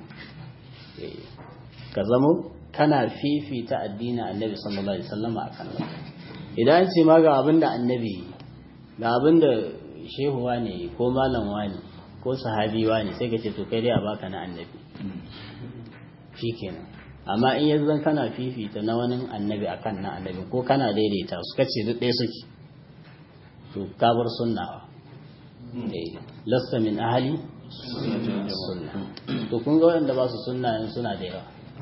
Ka zamo kana fifita addini annabi sallallahu alaihi wasallam akan na kowa. Idan ce ma ga abinda annabi, ga abinda shehu wane ko malam wane ko sahabi wane, sai ka ce to kai dai a baka na annabi shikenan. Amma in yanzu kana fifita na wani annabi akan na annabi, ko kana daidaita su kace duk ɗaya suke, to ka bar sunnawa. Lasta min ahli sunna. To kun ga wanda ba su sunna yanzu suna da yawa.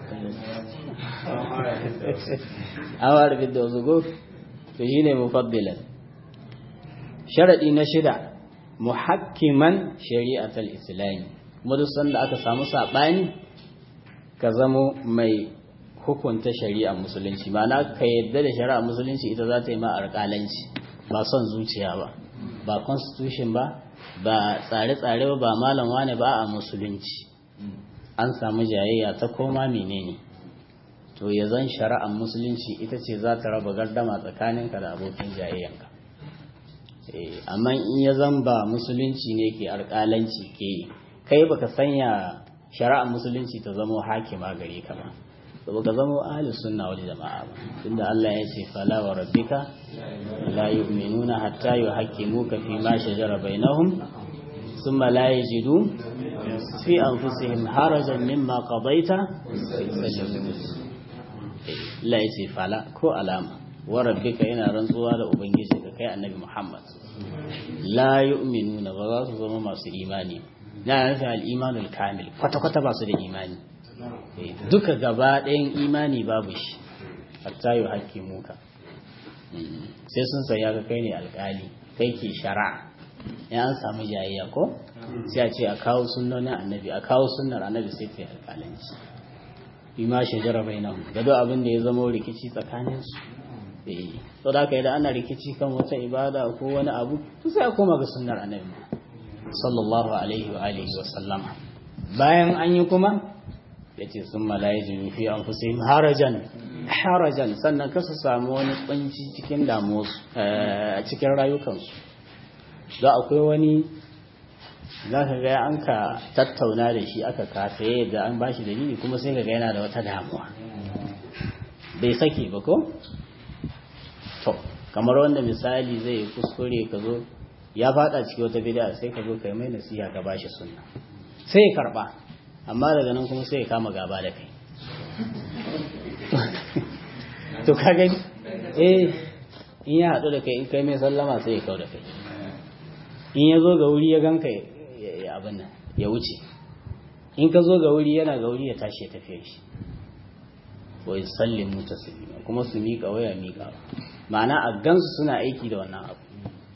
Awar bidda wasu go to shine mufaddilan. Sharadi na shida muhakkiman shari'atul islam. Kuma duk sanda aka samu sabani ka zamo mai hukunta shari'ar musulunci, ma'ana ka yadda da shari'ar musulunci ita za ta yi ma alƙalanci, ba son zuciya ba, ba constitution ba, ba tsare-tsare ba, ba malam wane ba, a musulunci an samu jayayya ta koma menene, to ya zan shari'ar musulunci ita ce za ta raba gardama tsakaninka da abokin jayayyanka. Amma in ya zan ba musulunci ne ke alƙalanci ke kai baka sanya shari'ar musulunci ta zama hakima gare ka ba, to baka zama ahli sunna wal jama'a ba. Tunda Allah ya ce fala wa rabbika la yu'minuna hatta yuhaqqimuka fi ma shajara bainahum thumma la yajidu fi anfusihim harajan mimma qadaita. Allah ya ce fala ko alama wa rabbika, yana rantsuwa da ubangiji ka kai annabi Muhammad, la yu'minuna ba za su zama masu imani. Na nufin al'imanul kamil, kwata-kwata ba su da imani, duka gaba ɗayan imani babu shi, hatta yi haƙƙi muka. Sai sun saya ga kai ne alƙali, kai ke shari'a, ya an samu jayayya ko? Sai a ce a kawo sunnonin annabi, a kawo sunnar annabi sai ta yi alƙalanci. Ima shajara bai nan, gado abin da ya zama rikici tsakaninsu. Sau da aka yi da ana rikici kan wata ibada ko wani abu, to sai a koma ga sunnar annabi sallallahu alaihi wa alihi wa sallama. Bayan an yi kuma yace sun malaiji fi anfusihim harajan harajan, sannan kasu samu wani kunci cikin damuwa a cikin rayukansu. Da akwai wani zaka ga an ka tattauna da shi aka kafaye da an bashi dalili, kuma sai kaga yana da wata damuwa bai sake ba ko to, kamar wanda misali zai kuskure ka zo ya fada cikin wata bid'a, sai ka zo kai mai nasiha ka bashi sunna, sai ya karba, amma daga nan kuma sai ya kama gaba da kai. To ka gani eh in ya hadu da kai, in kai mai sallama sai ya kau da kai, in ya zo ga wuri ya ganka ya abin nan ya wuce, in ka zo ga wuri yana ga wuri ya tashi ya tafiye shi. Wai sallimu taslima, kuma su miƙa waya miƙa, ma'ana a gansu suna aiki da wannan abu.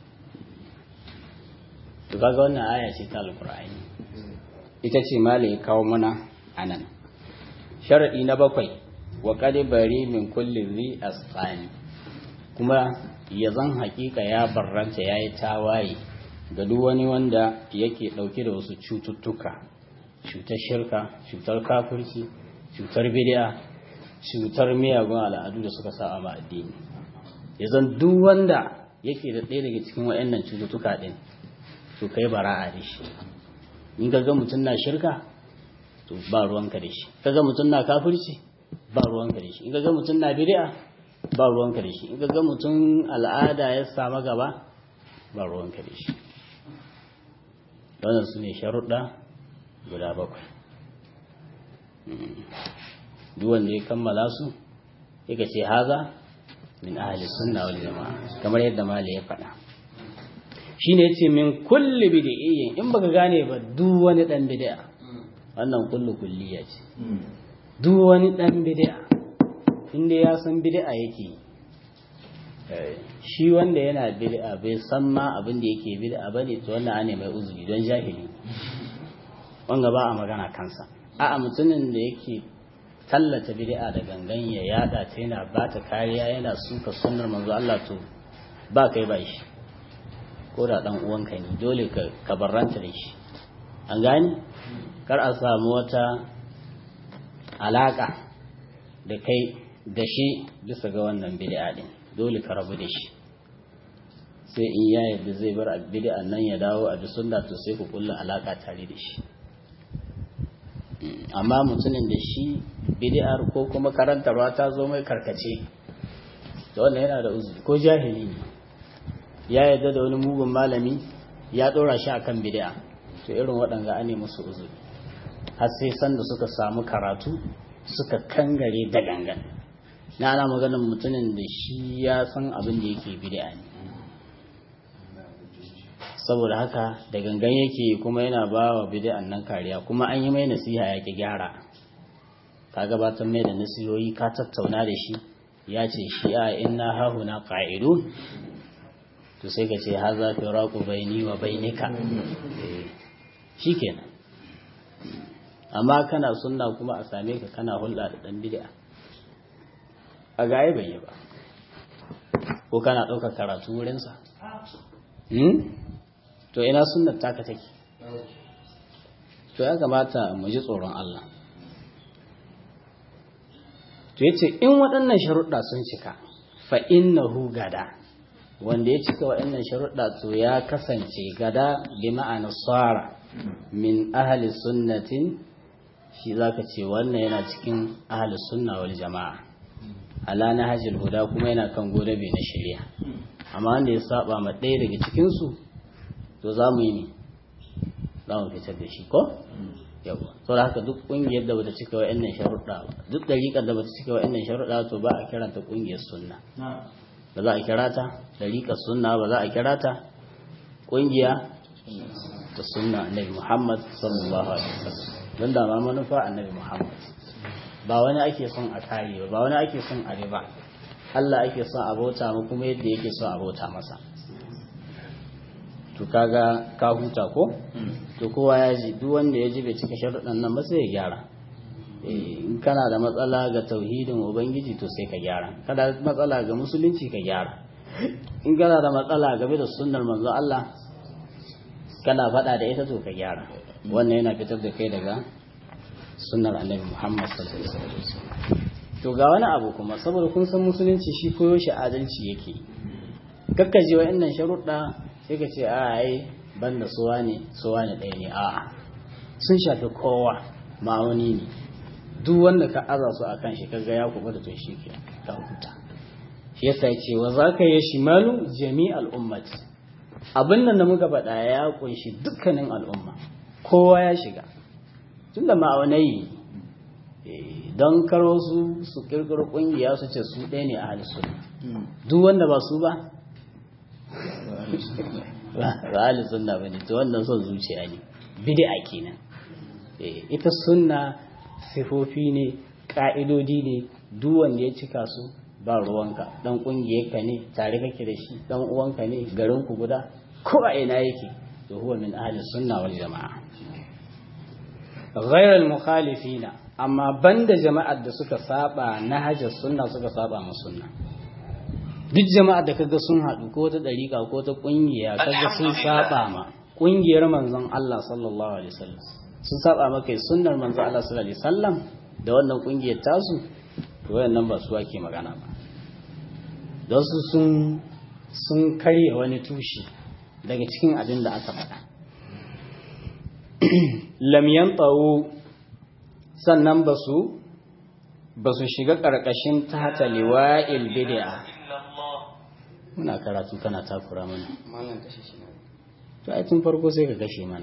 To kaga wannan aya ce ta alqur'ani, ita ce malai kawo mana anan. Sharadi na bakwai wa qad bari min kulli zi asqani, kuma ya zan hakika ya barranta yayi tawaye ga duk wani wanda yake dauke da wasu cututtuka, cutar shirka, cutar kafirci, cutar bid'a, cutar miyagun al'adu da suka sa ma addini ya zan duk wanda yake da ɗaya daga cikin waɗannan cututtuka ɗin to kai bara'a da shi in ga mutum na shirka to ba ruwanka da shi kaga mutum na kafirci ba ruwanka da shi in ga mutum na bid'a ba ruwanka da shi in ga mutum al'ada ya samu gaba ba ruwanka da shi wannan su ne sharuɗa guda bakwai duk wanda ya kammala su yake ce haza min ahli sunna wal jama'a kamar yadda mali ya faɗa shine yace min kulli bid'iyyin in baka gane ba duk wani dan bid'a wannan kullu kulliya ce duk wani dan bid'a inda ya san bid'a yake shi wanda yana bid'a bai san ma abin da yake bid'a bane to wannan ane mai uzuri don jahili wanga ba a magana kansa a'a mutumin da yake tallata bid'a da gangan ya yada ta yana ba ta kariya yana suka sunnar manzo Allah to ba kai ba shi ko da dan uwanka ne dole ka ka barranta da shi an gani kar a samu wata alaka da kai da shi bisa ga wannan bid'a din dole ka rabu da shi sai in ya yarda zai bar bid'an nan ya dawo a bi sunna to sai ku kulla alaka tare da shi amma mutumin da shi bid'ar ko kuma karantarwa ta zo mai karkace to wannan yana da uzuri ko jahili ne ya yarda da wani mugun malami ya dora shi akan bid'a to irin waɗanga ane musu uzuri har sai san da suka samu karatu suka kangare da gangan na ana maganar mutumin da shi ya san abin da yake bid'a ne saboda haka da gangan yake kuma yana ba wa bid'an nan kariya kuma an yi mai nasiha ya ki gyara ka gabatar mai da nasihohi ka tattauna da shi ya ce shi a inna hahuna qa'idun to sai ka ce haza firaqu baini wa bainika shikenan amma kana sunna kuma a same ka kana hulɗa da dan bid'a a gaye bai yi ba ko kana ɗaukar karatu wurinsa to ina sunnar taka take to ya kamata mu ji tsoron Allah to yace in waɗannan sharuɗa sun cika fa innahu gada wanda ya cika waɗannan sharuɗa to ya kasance gada bi ma'ana sara min ahli sunnatin shi zaka ce wannan yana cikin ahli sunna wal jama'a ala nahjil huda kuma yana kan godabe na shari'a amma wanda ya saba ma ɗaya daga cikin su to za mu yi ne za mu fitar da shi ko yawa to da haka duk kungiyar da bata cika wa'annan sharuɗa ba duk dariƙar da bata cika wa'annan sharuɗa to ba a kiranta kungiyar sunna ba za a kira ta dariƙar sunna ba za a kira ta kungiya ta sunna annabi Muhammad sallallahu alaihi wasallam don da ma manufa annabi Muhammad ba wani ake son a kare ba ba wani ake son a riba Allah ake son a bauta mu kuma yadda yake son a bauta masa to kaga ka huta ko to kowa ya ji duk wanda ya ji bai cika sharuɗan nan ba sai ya gyara in kana da matsala ga tauhidin ubangiji to sai ka gyara kana da matsala ga musulunci ka gyara in kana da matsala game da sunnar manzo Allah kana faɗa da ita to ka gyara wannan yana fitar da kai daga sunnar annabi Muhammad sallallahu alaihi wasallam to ga wani abu kuma saboda kun san musulunci shi koyo shi adalci yake kakkaje wa'annan sharuɗa sai ka ce a ai banda suwa ne suwa ne ɗaya ne a'a sun shafi kowa ma'auni ne duk wanda ka aza su a kan shi kaga ya kuɓa da to shi ke ka huta shi yasa ya ce wa za ka yi shimalu jami'al ummati abin nan da muka faɗa ya kunshi dukkanin al'umma kowa ya shiga tun da ma'aunai don karo su su kirkiro ƙungiya su ce su ɗaya ne a halittu duk wanda ba su ba ba ahli sunna bane to wannan son zuciya ne bid'a kenan eh ita sunna sifofi ne ka'idodi ne duk wanda ya cika su ba ruwanka dan kungiyar ka ne tare kake da shi dan uwanka ne garin ku guda ko a ina yake to huwa min ahli sunna wal jamaa ghayr al mukhalifina amma banda jama'ar da suka saba nahajus sunna suka saba mu sunna duk jama'ar da kaga sun haɗu ko ta ɗariƙa ko ta ƙungiya kaga sun saba ma ƙungiyar manzon Allah sallallahu alaihi wasallam sun saba ma kai sunnar manzon Allah sallallahu alaihi wasallam da wannan ƙungiyar tasu to wayannan ba su ake magana ba don su sun sun karya wani tushe daga cikin abin da aka faɗa lam yantawu sannan ba su ba su shiga ƙarƙashin tahta liwa'il bid'a muna karatu kana takura mana mallan kashe shi ne to ai tun farko sai ka kashe mana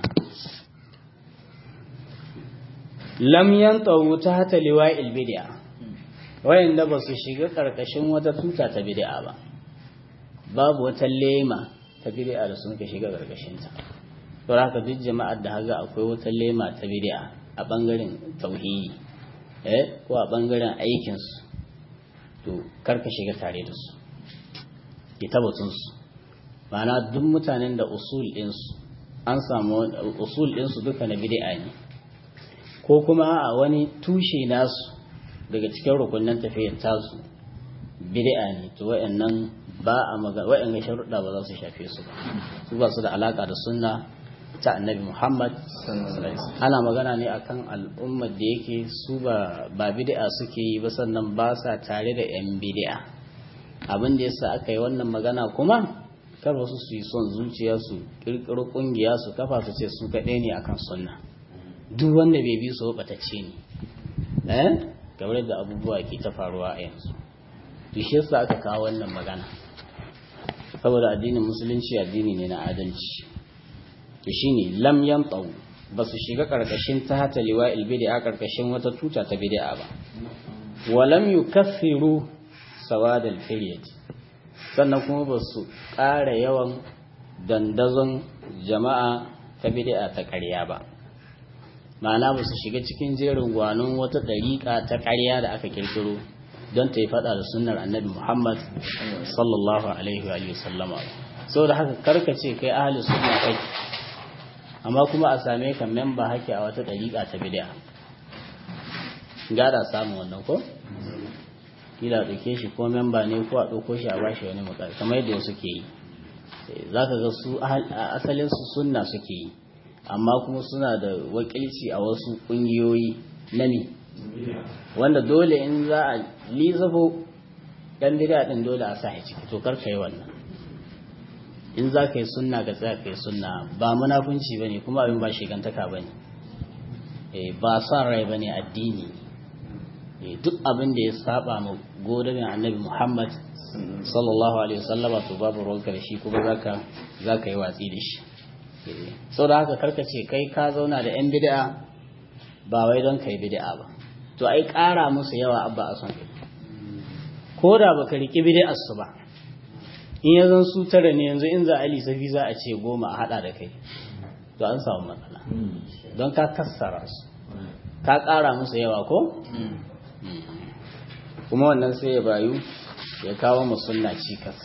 lam yantawu tahta liwa'il bid'a wayanda ba su shiga ƙarƙashin wata tuta ta bid'a ba babu wata lema ta bid'a da sun ka shiga ƙarƙashin ta to haka duk jama'ar da haga akwai wata lema ta bid'a a bangaren tauhidi eh ko a bangaren aikin su to karka shiga tare da su ki tabbatun su ma'ana duk mutanen da usul din su an samu usul din su duka na bid'a ne ko kuma a wani tushe nasu daga cikin rukunin tafiyar tasu bid'a ne to wayannan ba a magana wayannan sharuɗa ba za su shafe su ba su ba su da alaka da sunna ta annabi Muhammad ana magana ne akan al'ummar da yake su ba ba bid'a suke yi ba sannan ba sa tare da yan bid'a abin da yasa aka yi wannan magana kuma kar wasu su yi son zuciya su kirkiro kungiya su kafa su ce su kaɗai ne akan sunna duk wanda bai bi su batacce ne eh game da abubuwa ke ta faruwa a yanzu to shi yasa aka kawo wannan magana saboda addinin musulunci addini ne na adalci to shine lam yantawu ba su shiga karkashin tahta liwa'il bid'a karkashin wata tuta ta bid'a ba wa lam yukaffiru sawadal firyat sannan kuma ba su ƙara yawan dandazon jama'a ta bid'a ta ƙarya ba ma'ana ba su shiga cikin jerin gwanon wata ɗariƙa ta ƙarya da aka kirkiro don ta yi faɗa da sunnar annabi Muhammad sallallahu alaihi wa sallama saboda haka karkace kai ahli sunna kai amma kuma a same ka memba hake a wata ɗariƙa ta bid'a gada samu wannan ko kila ɗauke shi ko memba ne ko a ɗauko shi a bashi wani mukar kamar yadda suke yi za ka ga su asalin su sunna suke yi amma kuma suna da wakilci a wasu ƙungiyoyi na mi wanda dole in za a lizafo ɗan bid'a ɗin dole a sa ciki to kar ka yi wannan in za ka yi sunna ka tsaya ka yi sunna ba munafunci ba ne kuma abin ba shigantaka ba ne ba son rai ba ne addini duk abin da ya saba ma godamin annabi Muhammad sallallahu alaihi wasallama to babu ruwanka da shi kuma zaka zaka yi watsi da shi sau da haka karkace kai ka zauna da yan bid'a ba wai don kai bid'a ba to ai ƙara musu yawa abba a son kai ko da baka riki bid'ar su ba in ya zan su tara ne yanzu in za a lissafi za a ce goma a hada da kai to an samu matsala don ka kassara su ka ƙara musu yawa ko kuma wannan sai ya bayu ya kawo musunna cikas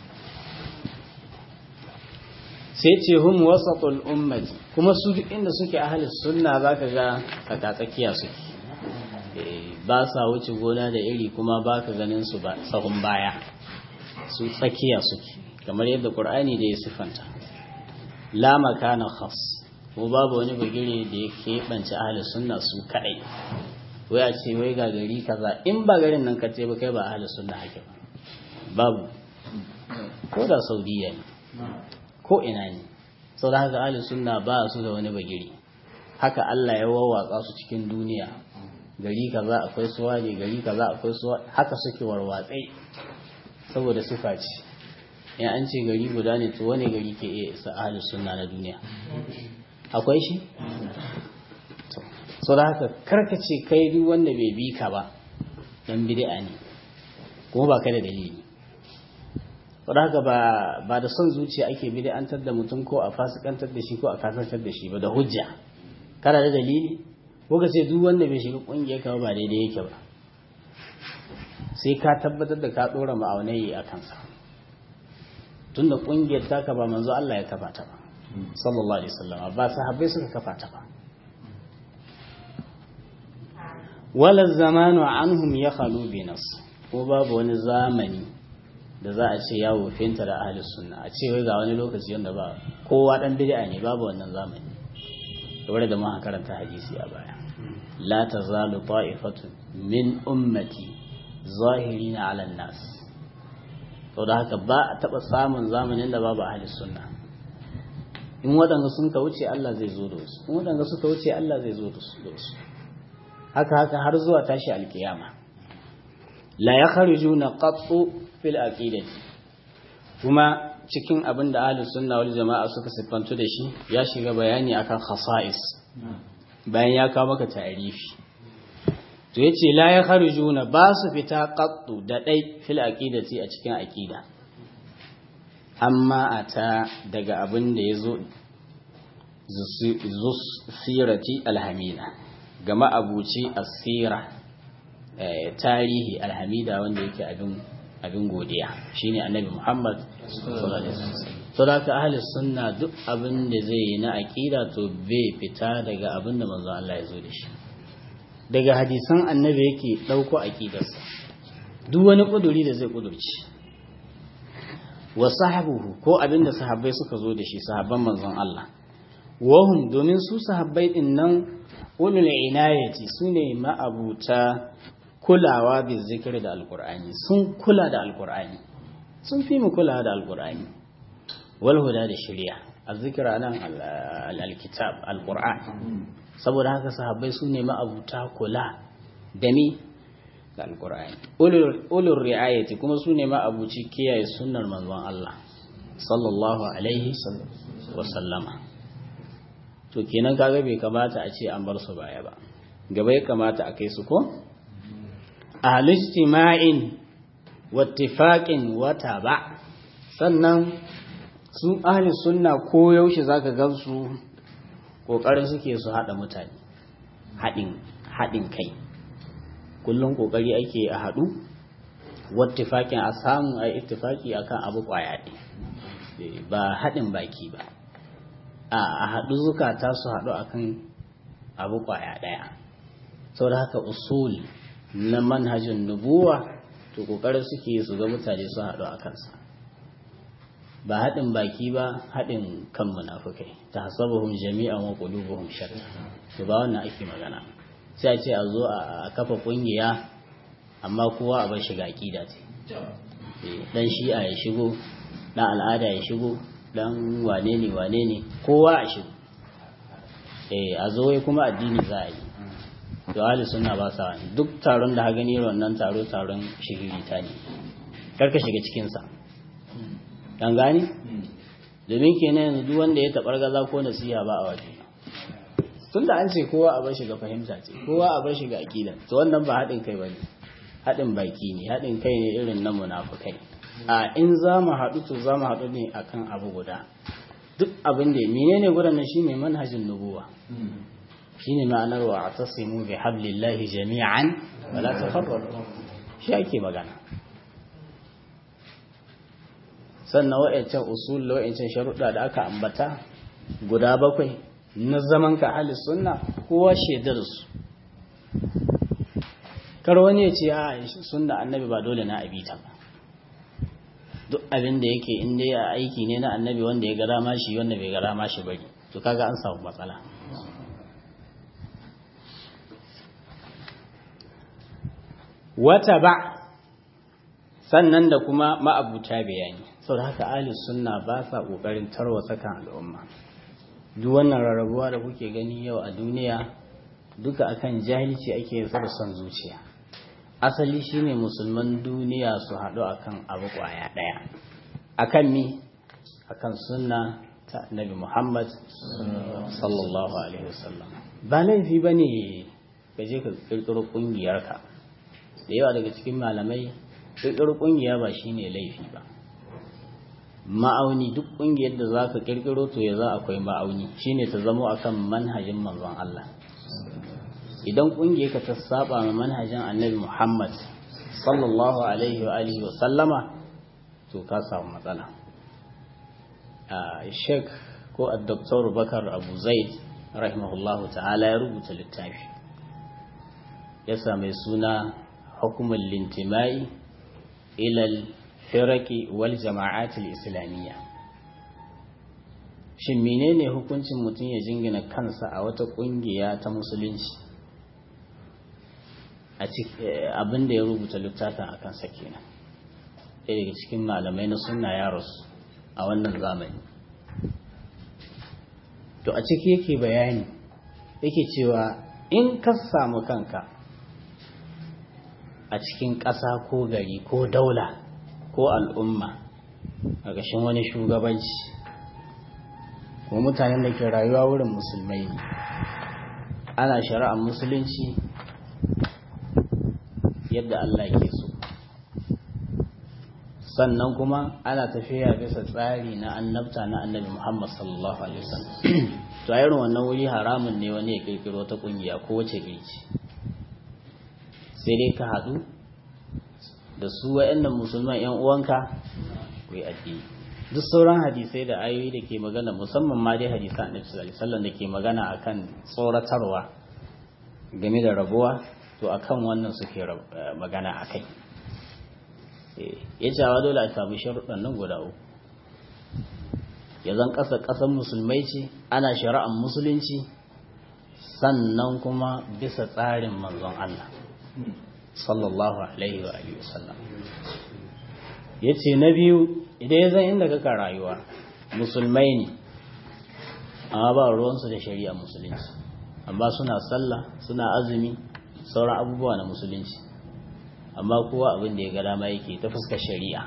sai ce hum wasatul ummati kuma su duk inda suke ahli sunna zaka ga tsaka tsakiya suke ba sa wuce gona da iri kuma baka ganin su ba sahun baya su tsakiya suke kamar yadda qur'ani da ya sifanta la makana khas ko babu wani bagire da yake bance ahli sunna su kadai wai a ce wai ga gari kaza in ba garin nan ka ce ba kai ba ahli sunna hake ba babu ko da saudiya ne ko ina ne sau da haka ahli sunna ba su da wani bagiri haka Allah ya wawwatsa su cikin duniya gari kaza akwai suwa ne gari kaza akwai suwa haka suke warwatsai saboda sifa ce in an ce gari guda ne to wani gari ke iya isa ahli sunna na duniya akwai shi sau da haka karkace kai duk wanda bai bi ka ba dan bid'a ne kuma ba kai da dalili sau da haka ba da son zuciya ake bid'antar da mutum ko a fasikantar da shi ko a kasantar da shi ba da hujja kana da dalili ko ka ce duk wanda bai shiga kungiyar ka ba daidai yake ba sai ka tabbatar da ka dora ma'aunai a kansa tunda kungiyar taka ba manzo Allah ya kafa ta ba sallallahu alaihi wasallam ba sahabbai suka kafa ta ba wala zamanu anhum yakhalu bi nas ko babu wani zamani da za a ce ya wofinta da ahli sunna a ce wai ga wani lokaci wanda ba kowa dan bid'a ne babu wannan zamani kamar da muka karanta hadisi a baya la tazalu ta'ifatu min ummati zahirina ala nas to da haka ba a taba samun zamanin da babu ahli sunna in wadanga sun ka wuce Allah zai zo da su in wadanga suka wuce Allah zai zo da su haka haka har zuwa tashi alkiyama la yakhrujuna qattu fil aqidati kuma cikin abin da ahlus sunna wal jama'a suka siffantu da shi ya shiga bayani akan khasa'is bayan ya kawo maka ta'arifi to yace la yakhrujuna ba su fita qattu da dai fil aqidati a cikin aqida amma ata daga abin da yazo zus sirati alhamida gama abuci asira tarihi alhamida wanda yake abin abin godiya shine annabi Muhammad sallallahu alaihi wasallam to da ka ahli sunna duk abin da zai yi na aqida to bai fita daga abin da manzo Allah ya zo da shi daga hadisan annabi yake dauko aqidarsa duk wani kuduri da zai kudurci wa sahabuhu ko abin da sahabbai suka zo da shi sahabban manzon Allah wahum domin su sahabbai din nan ulul inayati sune ma'abuta kulawa bi zikri da alqur'ani sun kula da alqur'ani sun fi mu kula da alqur'ani wal huda da shari'a azzikra nan alkitab alqur'an saboda haka sahabbai sune ma'abuta kula da mi da alqur'ani ulul ulul riayati kuma sune ma'abuci kiyaye sunnar manzon Allah sallallahu alaihi wa sallama to kenan kaga bai kamata a ce an bar su baya ba gaba ya kamata a kai su ko ahlijtima'in wattifaqin wata ba sannan su ahli sunna ko yaushe zaka gansu kokarin suke su hada mutane hadin hadin kai kullun kokari ake a hadu wattifaqin a samu ai ittifaqi akan abu kwaya ba hadin baki ba a haɗu zukata su haɗu akan abu ƙwaya ɗaya sau da haka usul na manhajin nubuwa to ƙoƙarin suke su ga mutane su haɗu a kansa ba haɗin baki ba haɗin kan munafukai ta hasabuhum jami'an wa qulubuhum shatta to ba wannan ake magana sai a ce a zo a kafa ƙungiya amma kowa a bar shiga aqida ce dan shi'a ya shigo dan al'ada ya shigo dan wane ne wane ne kowa a shigo eh a zo kuma addini za a yi to ahli sunna ba sa wani duk taron da ha gani wannan taro taron shirita ne karka shiga cikin sa dan gani domin kenan yanzu duk wanda ya tabar gaza ko nasiha ba a waje tunda an ce kowa a bar shi ga fahimta ce kowa a bar shi ga aqida to wannan ba hadin kai bane hadin baki ne hadin kai ne irin na munafikai a in za mu haɗu to za mu haɗu ne akan abu guda duk abin da menene gudan nan shine manhajin nubuwa shine ma'anar wa atasimu bi hablillahi jami'an wa la tafarraqu shi ake magana sannan wa'ancan usul wa'ancan sharuɗa da aka ambata guda bakwai na zaman ka ahli sunna kowa shaidar su kar wani ya ce a sunna annabi ba dole na abita ba duk abin da yake in dai a aiki ne na annabi wanda ya gara mashi wanda bai gara mashi bari to kaga an samu matsala wata ba sannan da kuma ma'abuta bayani saboda haka ahli sunna ba sa kokarin tarwatsa kan al'umma duk wannan rarrabuwa da kuke gani yau a duniya duka akan jahilci ake yin sa da son zuciya asali shine musulman duniya su haɗu akan abu ƙwaya ɗaya akan mi akan sunna ta Nabi Muhammad sallallahu alaihi wasallam ba laifi bane ka je ka kirkiro kungiyarka da yawa daga cikin malamai kirkiro kungiya ba shine laifi ba ma'auni duk kungiyar da zaka kirkiro to ya za akwai ma'auni shine ta zamo akan manhajin manzon Allah idan kungiyar ka ta saba ma manhajin Annabi Muhammad sallallahu alaihi wa alihi wa sallama to ka samu matsala a Sheikh ko Dr. Bakar Abu Zaid rahimahullahu ta'ala ya rubuta littafi ya same suna hukumul lintimai ila al-firaqi wal jama'at al-islamiyya shin menene hukuncin mutum ya jingina kansa a wata kungiya ta musulunci a cikin abin da ya rubuta littafin akan sa kenan ɗaya daga cikin malamai na sunna ya rasu a wannan zamani. To a ciki yake bayani yake cewa in ka samu kanka a cikin ƙasa ko gari ko daula ko al'umma a ƙashin wani shugabanci, kuma mutanen da ke rayuwa wurin musulmai ne, ana shari'ar musulunci yadda Allah ke so, sannan kuma ana tafiya bisa tsari na annabta na annabi Muhammad sallallahu alaihi wasallam. To a irin wannan wuri haramun ne wani ya kirkiro ta kungiya ko wace girci, sai dai ka haɗu da su wa'annan musulman yan uwanka ku yi addini. Duk sauran hadisai da ayoyi da ke magana, musamman ma dai hadisan annabi sallallahu alaihi wasallam da ke magana akan tsoratarwa game da rabuwa, to akan wannan suke magana akai. Ya cewa dole a samu sharuɗan nan guda uku, ya zan ƙasa ƙasar musulmai ce, ana shari'ar musulunci, sannan kuma bisa tsarin manzon Allah sallallahu alaihi wa alihi wasallam. Ya ce na biyu, idan ya zan inda kaka rayuwa musulmai ne amma ba ruwansu da shari'ar musulunci, amma suna sallah suna azumi sauran abubuwa na musulunci, amma kowa abin da ya ga dama yake ta fuskar shari'a,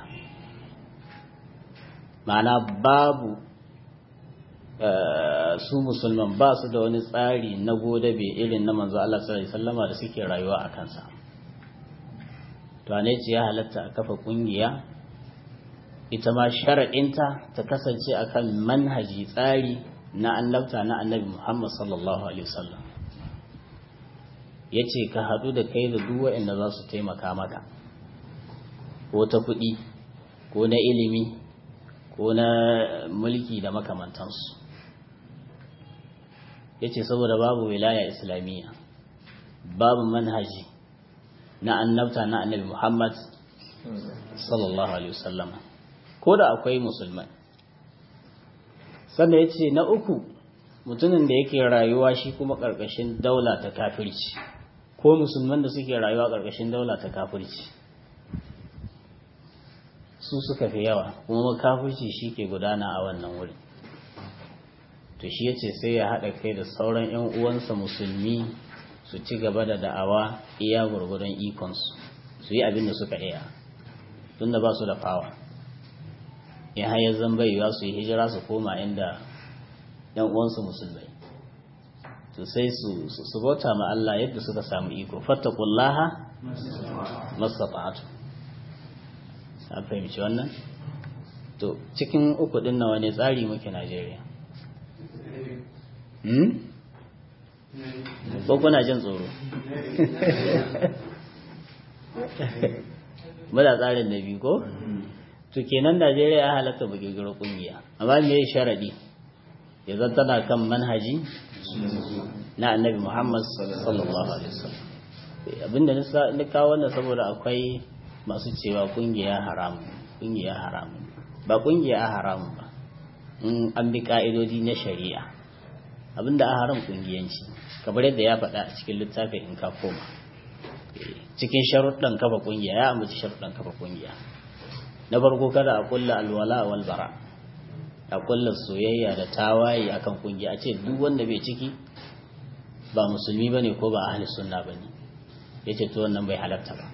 ma'ana babu su musulman ba su da wani tsari na godabe irin na manzo Allah sallallahu alaihi wasallama da suke rayuwa a kansa. To ne ce ya halatta a kafa kungiya, ita ma sharaɗinta ta kasance akan manhaji tsari na annabta na annabi Muhammad sallallahu alaihi wasallam. Ya ce ka haɗu da kai da duk waɗanda za su taimaka maka, ko ta kuɗi ko na ilimi ko na mulki da makamantansu. Ya ce saboda babu wilaya islamiyya, babu manhaji na annabta na annabi Muhammad sallallahu alaihi wasallam, ko da akwai musulmai. Sannan ya ce na uku, mutumin da yake rayuwa shi kuma ƙarƙashin daula ta kafirci, ko musulman da suke rayuwa ƙarƙashin daula ta kafirci, su suka fi yawa, kuma kafirci shi ke gudana a wannan wuri. To shi ya ce sai ya haɗa kai da sauran 'yan uwansa musulmi su ci gaba da da'awa iya gurgurun ikonsu, su yi abin da suka iya, tun da ba su da fawa. In hayar zambaiwa su yi hijira su koma inda 'yan uwansu musulmai, to sai su bauta ma Allah yadda suka samu iko. fattaqullaha mastata'tu. An fahimci wannan? To cikin uku din nawa ne tsari muke Najeriya? Hmm? Ko kuna jin tsoro? Muna tsarin da biyu ko? To kenan Najeriya ya halatta mu kirkiro kungiya, amma me ya sharadi? Ya zan tana kan manhaji na annabi Muhammad sallallahu alaihi wasallam. Abinda na kawo wannan saboda akwai masu cewa kungiya haramu, kungiya haramu. Ba kungiya haramu ba, in an bi ka'idodi na shari'a. Abinda a haram kungiyanci, kamar yadda ya faɗa a cikin littafin in ka koma cikin sharuɗan kafa kungiya, ya ambaci sharuɗan kafa kungiya. Na farko, kada a kulla alwala wal bara, a kulla soyayya da tawaye akan kungiya, a ce duk wanda bai ciki ba musulmi bane ko ba ahli sunna bane. Yace to wannan bai halatta ba,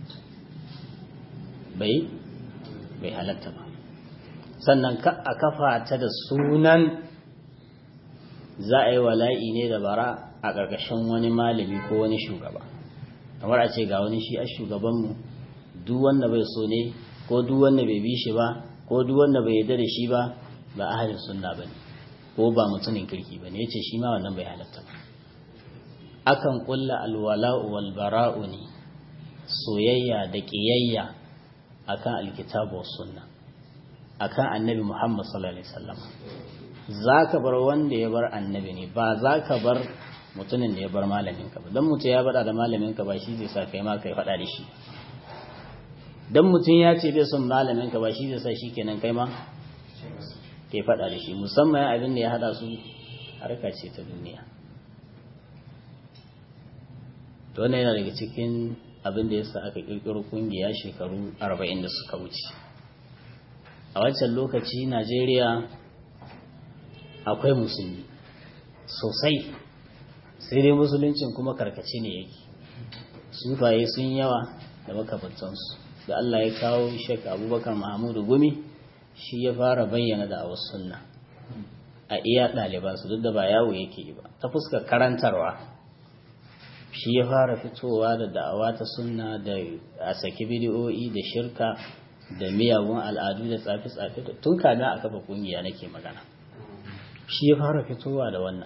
bai bai halatta ba. Sannan ka a kafa ta da sunan za a yi wala'i ne da bara a ƙarƙashin wani malami ko wani shugaba, kamar a ce ga wani shi a shugabanmu, duk wanda bai so ne ko duk wanda bai bi shi ba ko duk wanda bai yarda da shi ba ba ahlus sunna bane ko ba mutumin kirki bane. Yace shi ma wannan bai halatta ba. Akan kulla alwala'u wal bara'u ne, soyayya da kiyayya akan alkitabu was sunna, akan annabi Muhammad sallallahu alaihi wasallam. Zaka bar wanda ya bar annabi ne, ba zaka bar mutumin da ya bar malamin ka ba. Dan mutum ya bada da malamin ka ba shi zai sa kai ma kai fada da shi. Dan mutum ya ce bai son malamin ka ba shi zai sa shi kenan kai ma kai fada da shi, musamman abin da ya hada su harka ce ta duniya. to wannan yana daga cikin abin da yasa aka kirkiro kungiya shekaru arba'in da suka wuce. A wancan lokaci Najeriya akwai musulmi sosai, sai dai musuluncin kuma karkace ne yake, sufaye sun yawa da makamantansu. Da Allah ya kawo Sheikh Abubakar Mahmudu Gumi, shi ya fara bayyana da awas sunna a iya ɗalibansu, duk da ba yawo yake yi ba, ta fuskar karantarwa shi ya fara fitowa da da'awa ta sunna, da a saki bidiyoyi da shirka da miyagun al'adu da tsafi-tsafi, tun kada a kafa kungiya nake magana, shi ya fara fitowa da wannan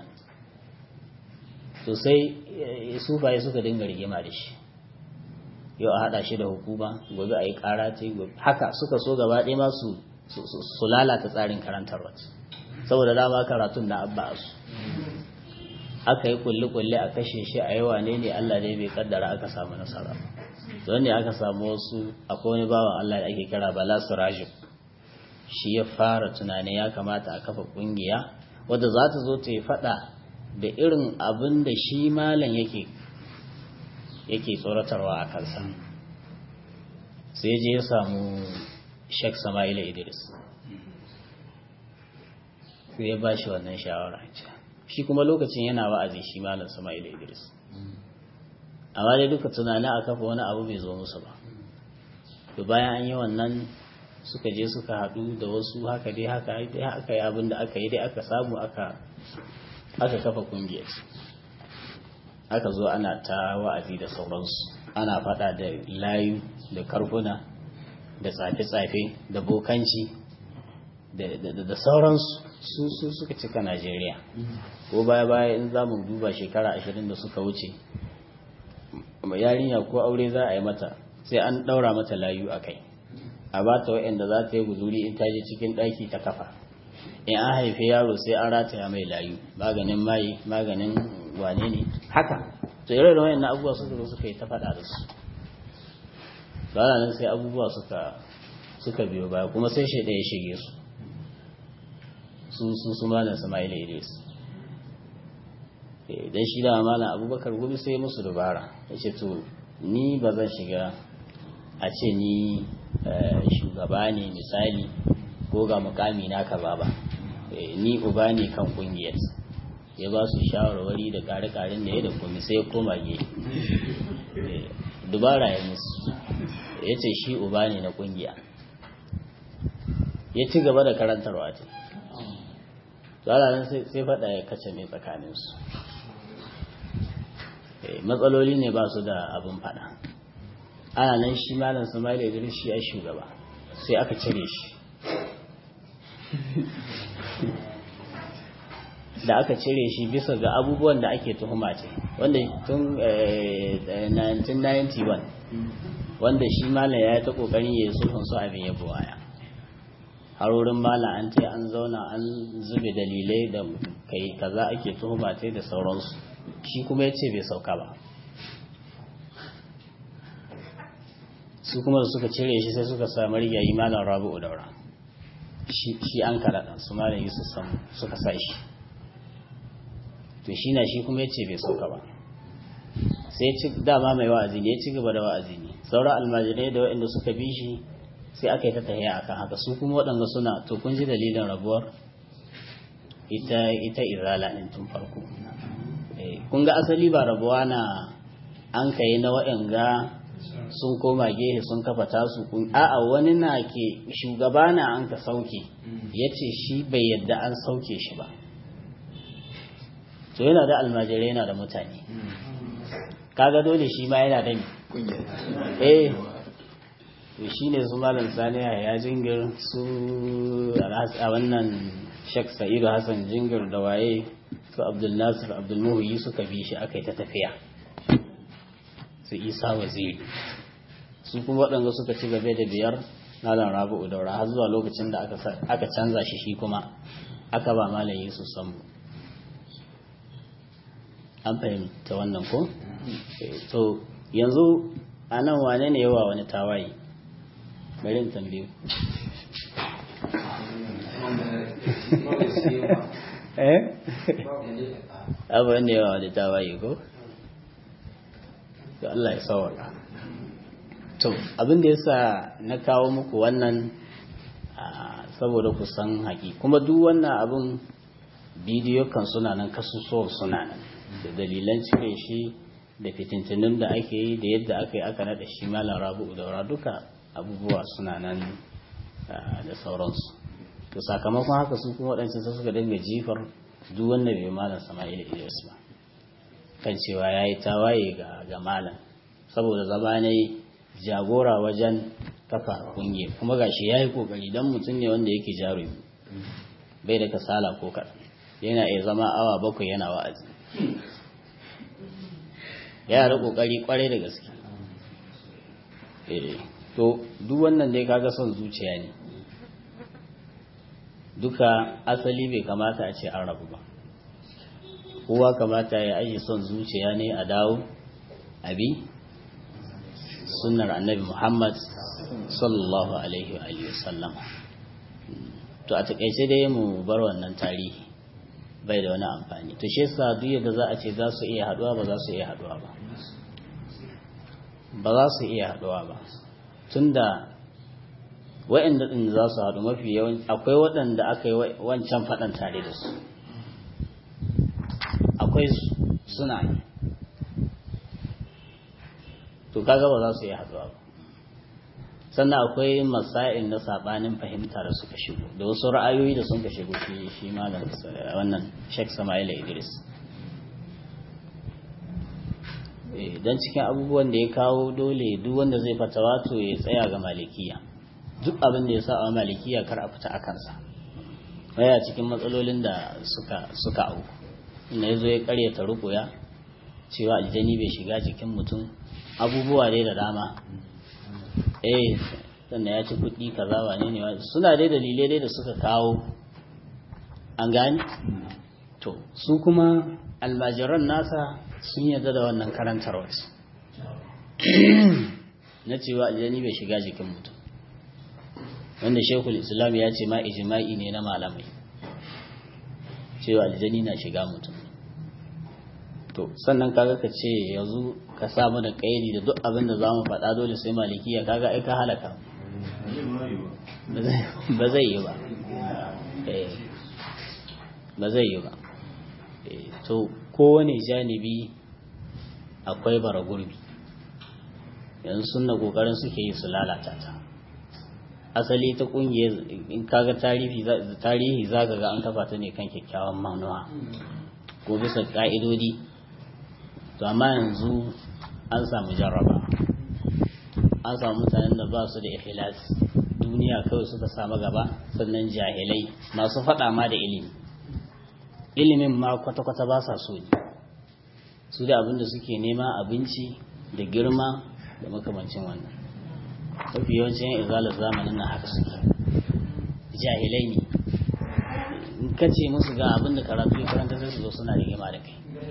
sosai. Sufaye suka dinga rigima da shi, yau a haɗa shi da hukuma, gobe a yi ƙara ta gobe haka, suka so gaba ɗaya ma su su lalata tsarin karantarwa, saboda dama karatun na abba su aka yi kulle-kulle a kashe shi a yawa ne ne Allah ne bai kaddara aka samu nasara. Don ne aka samu wasu, akwai wani bawan Allah da ake kira Bala Surajib, shi ya fara tunanin ya kamata a kafa kungiya wadda za ta zo ta yi fada da irin abin da shi malam yake yake tsoratarwa a kansa. Sai je ya samu Sheikh Sama'ila Idris, sai ya ba shi wannan shawara. Shi kuma lokacin yana wa'azi shi malam Sama'ila Idris, amma dai duka tunanin a kafa wani abu bai zo musu ba. To bayan an yi wannan suka je suka haɗu da wasu haka dai haka dai aka yi abin da aka yi dai aka samu aka aka kafa kungiyar. Aka zo ana ta wa'azi da sauransu, ana faɗa da layu da karfuna da tsafe-tsafe da bokanci da sauransu. Su su suka cika Najeriya. Ko baya-baya in za mu duba shekara ashirin da suka wuce, yarinya ko aure za a yi mata sai an ɗaura mata layu a kai, a ba ta wa'anda za ta yi guzuri in ta je cikin ɗaki ta kafa. In an haifi yaro sai an rataya mai layu, maganin maye, maganin wane ne haka. To irin da wa'annan abubuwa suka zo suka yi ta faɗa da su, ba nan sai abubuwa suka suka biyo baya, kuma sai shi ɗaya shige su su su su malam Sama'ila Idris. Dan shi da malam Abubakar Gumi sai musu dubara, yace to ni ba zan shiga a ce ni shugaba ne misali ko ga mukami na kaza ba, ni uba ne kan kungiyar. Ya ba su shawarwari da kare-karen da ya da kuma sai ya koma ge dubara ya musu, ya ce shi uba ne na kungiya, ya ci gaba da karantarwa ce. Tsara sai faɗa ya kace mai tsakaninsu, matsaloli ne ba su da abin faɗa. Ana nan shi malam Sama'ila Idris shi ya shugaba, sai aka cire shi. Da aka cire shi bisa ga abubuwan da ake tuhuma ce, wanda tun nineteen ninety-one, wanda shi malam ya yi ta ƙoƙarin ya yi sulhun su abin ya buwaya. Har wurin malam an ce an zauna an zube dalilai da kai kaza ake tuhuma ce da sauransu, shi kuma ya ce bai sauka ba. Su kuma da suka cire shi sai suka sami rigayi malam Rabi'u Daura, shi an karaɗa su malam Yusuf suka sa shi. To shi na shi kuma ya ce bai sauka ba, sai ci dama mai wa'azi ne, ya ci gaba da wa'azi ne. Sauran almajirai da waɗanda suka bi shi sai aka yi ta tahiya akan haka. Su kuma waɗanda suna, to kun ji dalilin rabuwar ita ita izala ɗin tun farko. Kun ga asali ba rabuwa na an kai na waɗanga sun koma gehe sun kafa tasu, kun a'a wani na ke shugaba na an ka sauke, ya ce shi bai yadda an sauke shi ba. To yana da almajirai, yana da mutane, kaga dole shi ma yana da ni eh to shine su malam Sani ya jingir su a wannan Sheikh Sa'idu Hassan jingir da waye su Abdul Nasir Abdul Muhyi suka bi shi akai ta tafiya, su Isa Waziri su kuma waɗanda suka ci gaba da biyar malam Rabi'u Daura har zuwa lokacin da aka aka canza shi shi kuma aka ba malam Yusuf Sambu. An fahimta wannan ko? To yanzu a nan wane ne yawa wani tawaye? Bari in tambaye eh abu wanda yawa wani tawaye ko? to Allah ya sauka. To abin da yasa na kawo muku wannan saboda ku san haƙi, kuma duk wannan abin bidiyo kan suna nan, kasusuwar suna nan da dalilan cire shi da fitintunin da ake yi da yadda aka yi aka naɗa shi malam Rabi'u Daura, duka abubuwa suna nan da sauransu. To sakamakon haka su kuma waɗancan sai suka dinga jifar duk wanda bai malam Sama'il Idris ba kan cewa yayi tawaye ga ga malam saboda zama ne jagora wajen kafa kungiya, kuma gashi yayi kokari dan mutum ne wanda yake jarumi, bai da kasala ko kaɗan, yana iya zama awa bakwai yana wa'azi, yana da kokari kwarai da gaske. eh to duk wannan dai kaga son zuciya ne, duka asali bai kamata a ce an rabu ba, kowa kamata ya aje son zuciya ne a dawo abi sunnar annabi Muhammad sallallahu alaihi wa alihi wasallam. To a takeice dai mu bar wannan tarihi, bai da wani amfani. To shi yasa duk yadda za a ce za su iya haduwa ba za su iya haduwa ba ba za su iya haduwa ba tunda waɗanda din za su haɗu mafi yawan akwai waɗanda aka yi wancan faɗan tare da su, akwai suna to kaga ba za su iya haduwa ba. Sannan akwai masail na sabanin fahimta da suka shigo da wasu ra'ayoyi da sun ka shigo shi shi malam wannan Sheikh Sama'il Idris. eh dan cikin abubuwan da ya kawo dole duk wanda zai fatawa to ya tsaya ga malikiya, duk abin da ya sa a malikiya kar a fita akan sa. Waya cikin matsalolin da suka suka auku inda yazo ya karyata ruqya cewa aljani bai shiga jikin mutum, abubuwa dai da dama. eh sannan ya ci kuɗi kaza wane ne suna dai dalilai dai da suka kawo, an gani. To su kuma almajiran nasa sun yarda da wannan karantarwa na cewa aljani bai shiga jikin mutum, wanda Sheikhul Islam ya ce ma ijma'i ne na malamai cewa aljani na shiga mutum. To sannan kaga ka ce yanzu ka samu da kaidi da duk abin da za mu faɗa dole sai malikiya, kaga ai ka halaka, ba zai yi ba ba zai yi ba. To kowane janibi akwai bara gurbi, yanzu sunna kokarin suke yi su lalata ta. Asali ta kungiyar in kaga tarihi tarihi zaka ga an kafa ta ne kan kyakkyawan manuwa ko bisa ka'idodi. To amma yanzu an samu jarraba, an samu mutanen da ba su da ikhlas, duniya kawai suka samu gaba, sannan jahilai masu faɗa ma da ilimi, ilimin ma kwata-kwata ba sa so ne, su da abinda suke nema abinci da girma da makamancin wannan. mafi yawancin yan izalar zamanin na haka suke, jahilai ne, in ka ce musu ga abinda karatu ya karanta sai su zo suna rigima da kai.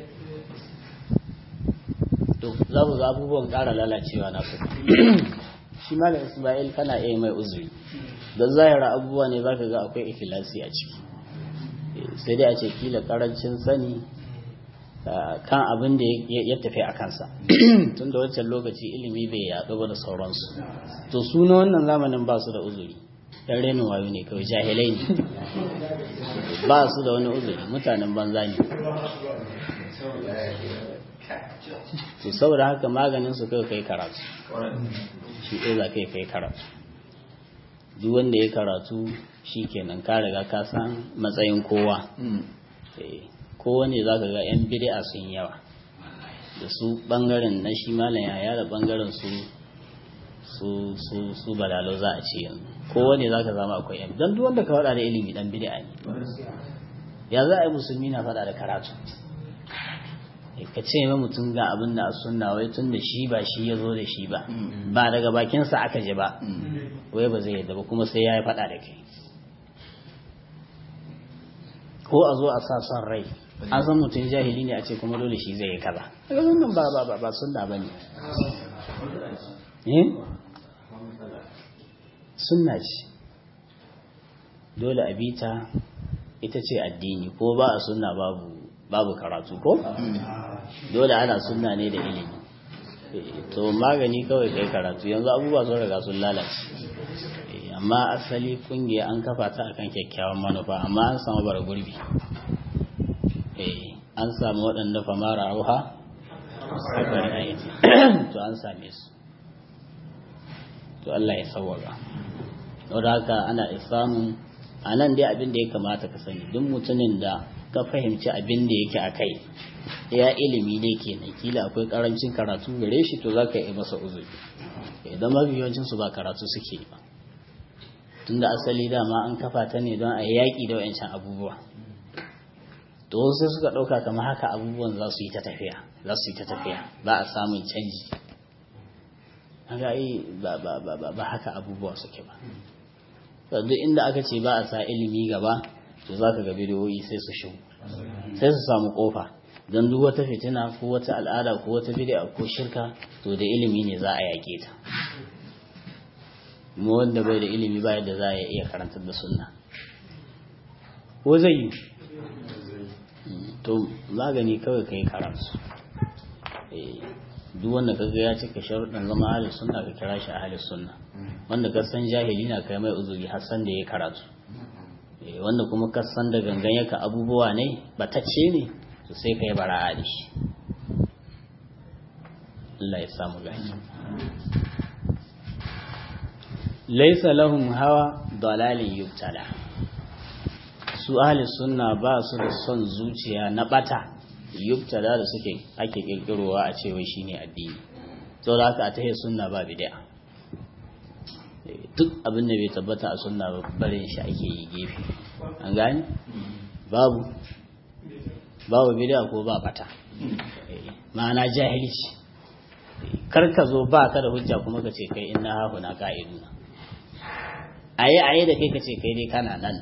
To za ku ga abubuwan ƙara lalacewa na su. Shi malam Ismail kana iya mai uzuri, don zahira abubuwa ne za ka ga akwai ikhlasi a ciki, sai dai a ce kila ƙarancin sani kan abin da ya tafi a kansa tun da wancan lokaci ilimi bai yaɗu ba da sauransu. To su na wannan zamanin ba su da uzuri, yan renin wayo ne kawai, jahilai ne, ba su da wani uzuri, mutanen banza ne. To saboda haka maganin su kai kai karatu, shi ɗaya za kai kai karatu. Duk wanda ya karatu shi kenan ka riga ka san matsayin kowa. Kowane za ka ga 'yan bid'a sun yawa da su ɓangaren na shi malam yaya da ɓangaren su su su su balalo za a ce yanzu. Kowane za ka zama akwai yan, don duk wanda ka faɗa da ilimi ɗan bid'a ne. Ya za a yi musulmi na faɗa da karatu? Ka ce ma mutum ga abin da a sunna wai tun da shi ba shi ya zo da shi ba, ba daga bakinsa aka ji ba, wai ba zai yadda ba, kuma sai ya yi faɗa da kai. Ko a zo a sa son rai, an san mutum jahili ne a ce kuma dole shi zai yi kaza. Daga wannan ba ba ba ba sunna ba ne. Sunna ce, dole a bita, ita ce addini, ko ba a sunna babu babu karatu ko? Dole ana sunna ne da ilimi. to magani kawai kai karatu yanzu abubuwa sun riga sun lalace amma asali kungiya an kafa ta akan kyakkyawan manufa amma an samu bara gurbi an samu waɗanda famara auha sakari ayati to an same su to Allah ya sauwaka don haka ana samun a nan dai abin da ya kamata ka sani duk mutumin da ka fahimci abin da yake a kai ya ilimi ne kenan kila akwai karancin karatu gare shi to za ka yi masa uzuri idan mafi yawancinsu ba karatu suke ba tunda asali dama an kafa ta ne don a yi yaƙi da wa'ancan abubuwa to sai suka ɗauka kamar haka abubuwan za su yi ta tafiya za su yi ta tafiya ba a samun canji haka yi ba haka abubuwa suke ba duk inda aka ce ba a sa ilimi gaba to za ka ga bidiyoyi sai su shigo sai su samu kofa don duk wata fitina ko wata al'ada ko wata bid'a ko shirka to da ilimi ne za a yaƙe ta mu wanda bai da ilimi ba yadda za a iya karantar da sunna ko zai yi to magani kawai kai karatu duk wanda kaga ya cika sharuɗin zama ahli sunna ka kira shi ahli sunna wanda ka san jahili na kai mai uzuri har san da ya karatu wanda kuma ka san da gangan yaka abubuwa ne batacce ne to sai kai bara'a da shi Allah ya samu gani laysa lahum hawa dalalin yubtala su ahli sunna ba su da son zuciya na bata yubtada da suke ake kirkirowa a cewa shine addini to da haka a tahe sunna ba bid'a duk abin da bai tabbata a sunna ba barin shi ake yi gefe an gani babu babu bid'a ko ba bata ma'ana jahilci kar ka zo ba ka da hujja kuma ka ce kai inna hahu na ka'iduna aye aye da kai ka ce kai dai kana nan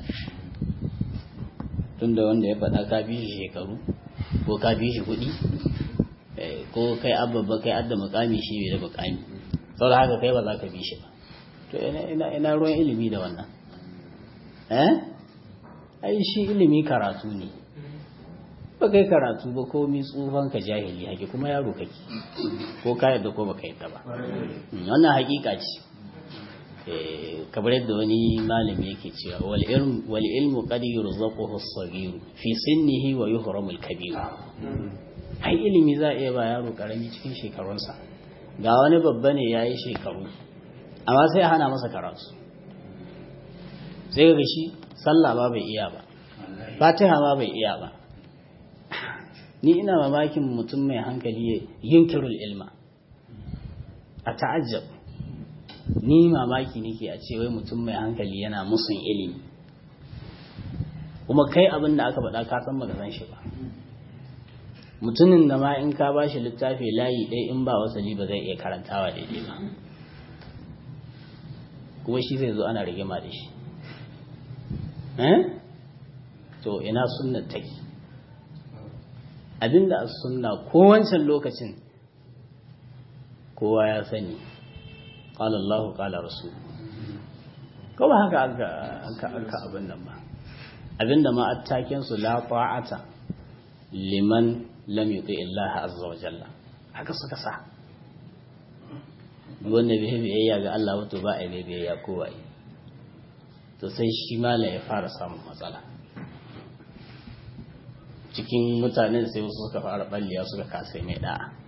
tunda wanda ya faɗa ka bi shi shekaru ko ka bi shi kuɗi ko kai abba kai adda mukami shi bai da mukami saboda haka kai ba za ka bi shi ba to ina ina ruwan ilimi da wannan eh ai shi ilimi karatu ne ba kai karatu ba ko mi tsufan ka jahili hake kuma yaro kake ko ka yadda ko baka yadda ba wannan hakika ce kamar yadda wani malami yake cewa wal ilm wal ilmu qad yurzaquhu as-saghir fi sinnihi wa yuhramu al-kabir ai ilimi za iya ba yaro karami cikin shekarunsa ga wani babba ne yayi shekaru amma sai hana masa karatu sai ga shi sallah ba bai iya ba fatiha ma bai iya ba ni ina mamakin mutum mai hankali yunkirul ilma a ta'ajjab ni mamaki nake a ce wai mutum mai hankali yana musun ilimi kuma kai abin da aka faɗa ka san baka san shi ba mutumin da ma in ka bashi littafi layi ɗaya in ba wasali ba zai iya karantawa daidai ba kuma shi zai zo ana rigima da shi eh to ina sunnar take abinda as sunna ko wancan lokacin kowa ya sani qala Allah qala rasul ko ba haka aka aka aka abin nan ba abinda ma attaken su la ta'ata liman lam yuti Allah azza wa jalla haka suka sa wanda bai biyayya ga Allah wato ba ai biyayya ko wai to sai shi mala ya fara samun matsala cikin mutanen sai wasu suka fara balliya suka kasa mai da'a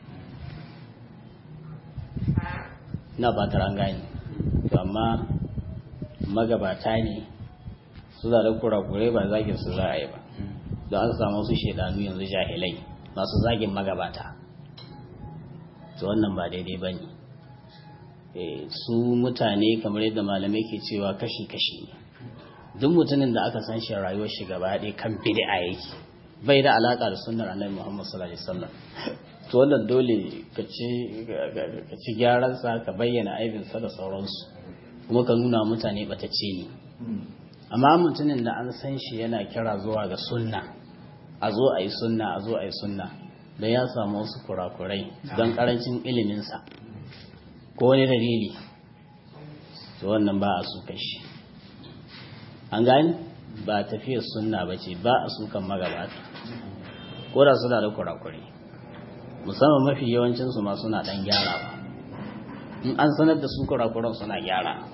na ba ta rangani to amma magabata ne su da kurakurai ba zagin su za a yi ba don an samu su shedanu yanzu jahilai masu zagin magabata to wannan ba daidai ba ne su mutane kamar yadda malamai ke cewa kashi-kashi ne duk mutumin da aka san shi rayuwar shi gaba ɗaya kan bid'a yake bai da alaka da sunnar annabi Muhammad sallallahu alaihi wasallam to wannan dole ka ci ka ci gyaran sa ka bayyana aibin sa da sauransu kuma ka nuna mutane batacce ne amma mutumin da an san shi yana kira zuwa ga sunna a zo a yi sunna a zo a yi sunna da ya samu wasu kurakurai don karancin ilimin sa ko wani dalili to wannan ba a su kashi an gani ba tafiyar sunna ba ce ba a sukan magabata ko da suna da kurakurai musamman mafi yawancinsu ma suna ɗan gyara ba in an sanar da su kurakuran suna gyara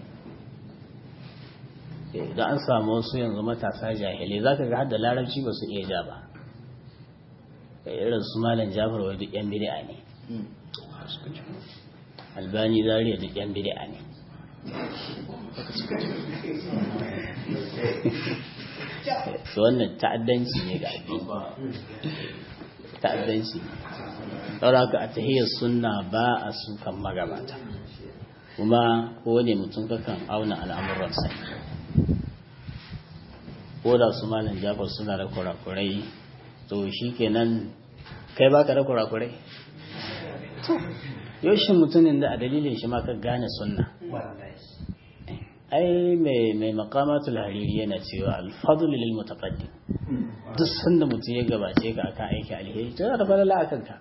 idan an samu wasu yanzu matasa jahilai za ka ga har da larabci ba su iya ja ba irin su malam jafar wai duk yan bid'a ne albani zariya duk yan bid'a ne su wannan ta'addanci ne ga addini ta'addanci saboda a tahiyar sunna ba a sukan magabata kuma kowane mutum kakan auna al'amuransa ko da su malam jafar suna da kurakurai to shi kenan kai baka da kurakurai yaushe mutumin da a dalilin shi ma ka gane sunna ai mai mai maqamatul hariri yana cewa al-fadlu lil mutaqaddim duk sanda mutum ya gabace ka akan aiki alheri to yana da falala akan ka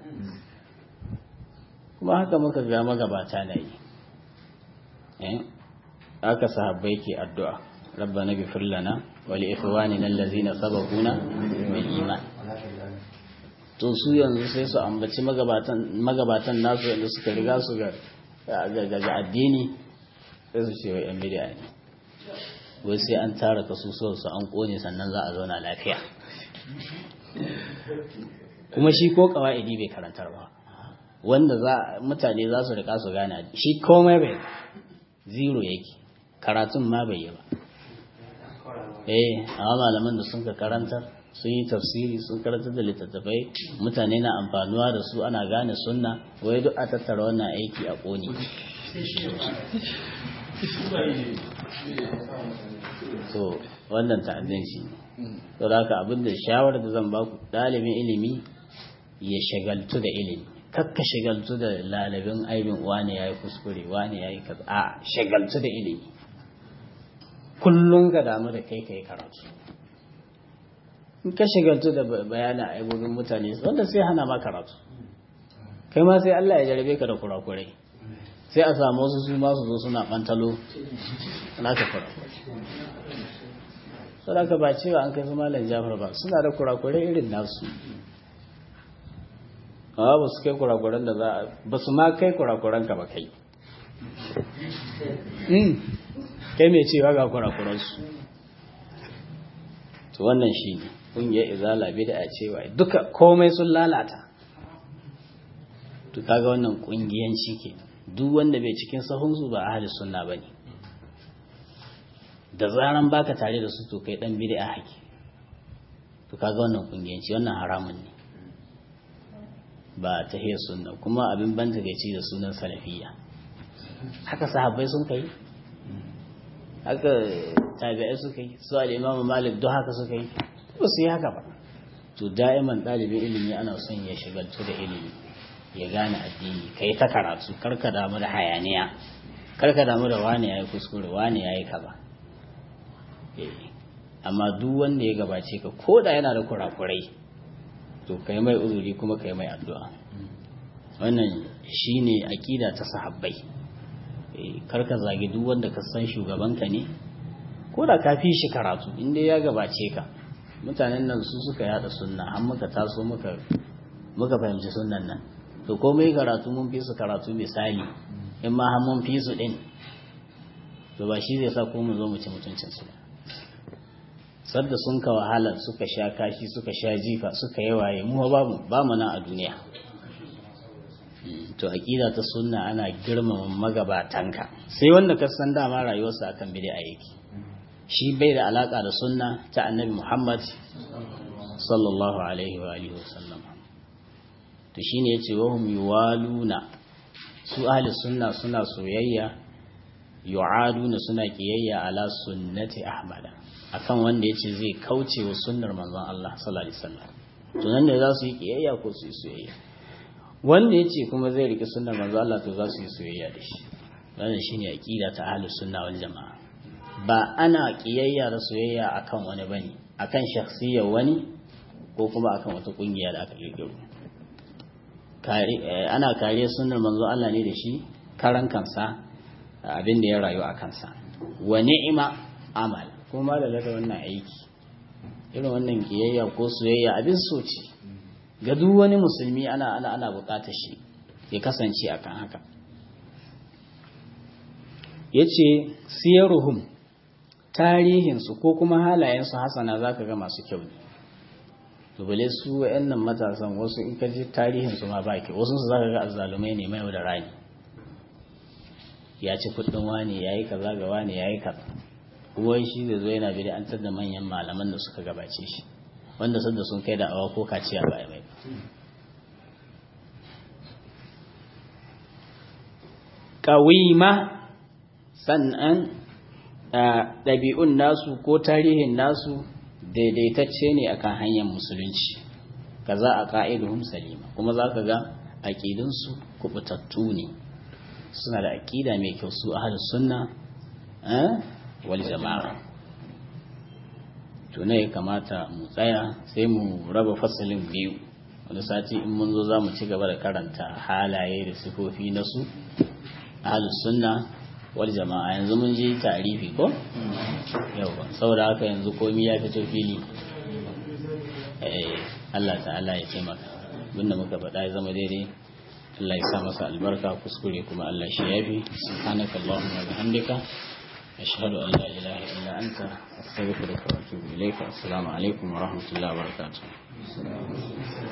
kuma haka muka ga magabata na yi eh aka sahabbai ke addu'a rabbana ghfir lana wa li ikhwanina allazina sabaquna bil iman to su yanzu sai su ambaci magabatan magabatan nasu yanda suka riga su ga ga addini sai su ce wa yan bid'a ne wai sai an tara kasusuwar su an kone sannan za a zauna lafiya kuma shi ko kawaidi bai karantar ba wanda za mutane za su rika su gane shi komai bai zero yake karatun ma bai yi ba eh amma malaman da sun ka karantar sun yi tafsiri sun karantar da littattafai mutane na amfanuwa da su ana gane sunna wai duk a tattara wannan aiki a koni so wannan ta'addanci to da haka abinda shawarar da zan baku dalibin ilimi ya shagaltu da ilimi kakka shagaltu da lalabin aibin wani yayi kuskure wani yayi kaza a shagaltu da ilimi kullun ka damu da kai kai karatu in ka shagaltu da bayanin aibobin mutane wanda sai hana ma karatu kai ma sai Allah ya jarabe ka da kurakurai sai a samu wasu su ma su zo suna bantalo na ka kurakurai saboda ba cewa an kai su malam Jafar ba suna da kurakurai irin nasu amma ba su kai kurakuran da za a ba su ma kai kurakuran ka ba kai kai mai cewa ga kurakuransu to wannan shi ne ƙungiyar izala bid'a cewa duka komai sun lalata to kaga wannan ƙungiyanci ke duk wanda bai cikin sahunsu ba ahli sunna bane da zaran baka tare da su to kai dan bid'a hake to kaga wannan ƙungiyanci wannan haramun ne ba tahiyar sunna kuma abin banta gaci da sunan salafiyya haka sahabbai sun kai haka tabi'ai suka yi su al-Imam Malik duk haka suka yi ba su yi haka ba to da'iman ɗalibin ilimi ana son ya shigaltu da ilimi ya gane addini kai ta karatu karka damu da hayaniya karka damu da wani yayi kuskure wani yayi kaza amma duk wanda ya gabace ka ko da yana da kurakurai to kai mai uzuri kuma kai mai addu'a wannan shine aqida ta sahabbai karka zagi duk wanda ka san shugabanka ne ko da ka fi shi karatu inda ya gabace ka mutanen nan su suka yada sunna har muka taso muka muka fahimci sunnan nan to komai karatu mun fi su karatu misali in ma har mun fi su din to ba shi zai sa ko mu zo mu ci mutuncin su sadda sun ka wahala suka sha kashi suka sha jifa suka yi waye mu ba mu ba mu nan a duniya to aqida ta sunna ana girmama magabatanka sai wanda ka san dama rayuwarsa akan bid'a yake shi bai da alaka da sunna ta annabi Muhammad sallallahu alaihi wa alihi wasallam to shine yace wa hum yuwaluna su ahli sunna suna soyayya yu'aduna suna kiyayya ala sunnati ahmad akan wanda yace zai kauce wa sunnar manzon Allah sallallahu alaihi wasallam to nan ne za su yi kiyayya ko su yi soyayya wanda ya ce kuma zai riƙe sunnar manzo Allah to za su yi soyayya da shi wannan shine aqida ta ahlus sunna wal jamaa ba ana kiyayya da soyayya akan wani bane akan shakhsiyar wani ko kuma akan wata kungiya da aka kirkiro kare ana kare sunnar manzo Allah ne da shi karan kansa abin da ya rayu a kansa wa ni'ma amal kuma da lada wannan aiki irin wannan kiyayya ko soyayya abin so ce ga duk wani musulmi ana ana ana bukatar shi ya kasance akan haka. Yace siyaruhum tarihinsu ko kuma halayensu hasana zaka ga masu kyau ne. To bale su wayannan matasan wasu in ka ji tarihinsu ma ba kyau, wasu su zaka ga azzalumai ne mai da rani, ya ci kudin wani yayi kaza ga wani yayi kaza, kuma shi zai zo yana bid'antar da manyan malaman da suka gabace shi wanda sanda sun kai da awa ko kaciya ba mai. Qawima sannan ɗabi'un nasu ko tarihin nasu daidaitacce ne akan hanyar musulunci, kaza a qa'iduhum salima, kuma zaka ga aqidunsu kubutattu ne, suna da aqida mai kyau su ahlus sunna eh wal jama'a. To ne kamata mu tsaya sai mu raba fasalin biyu, wani sati in mun zo zamu ci gaba da karanta halaye da sifofi na su ahlus sunna wal jama'a. Yanzu mun ji tarifi ko yawa, saboda haka yanzu komai ya fito fili. eh Allah ta'ala ya taimaka, abinda muka faɗa ya zama daidai Allah ya sa masa albarka, kuskure kuma Allah shi yafi. Subhanaka Allahumma wa bihamdika ashhadu an la ilaha illa anta astaghfiruka wa atubu ilayka. Assalamu alaikum wa rahmatullahi wa barakatuh.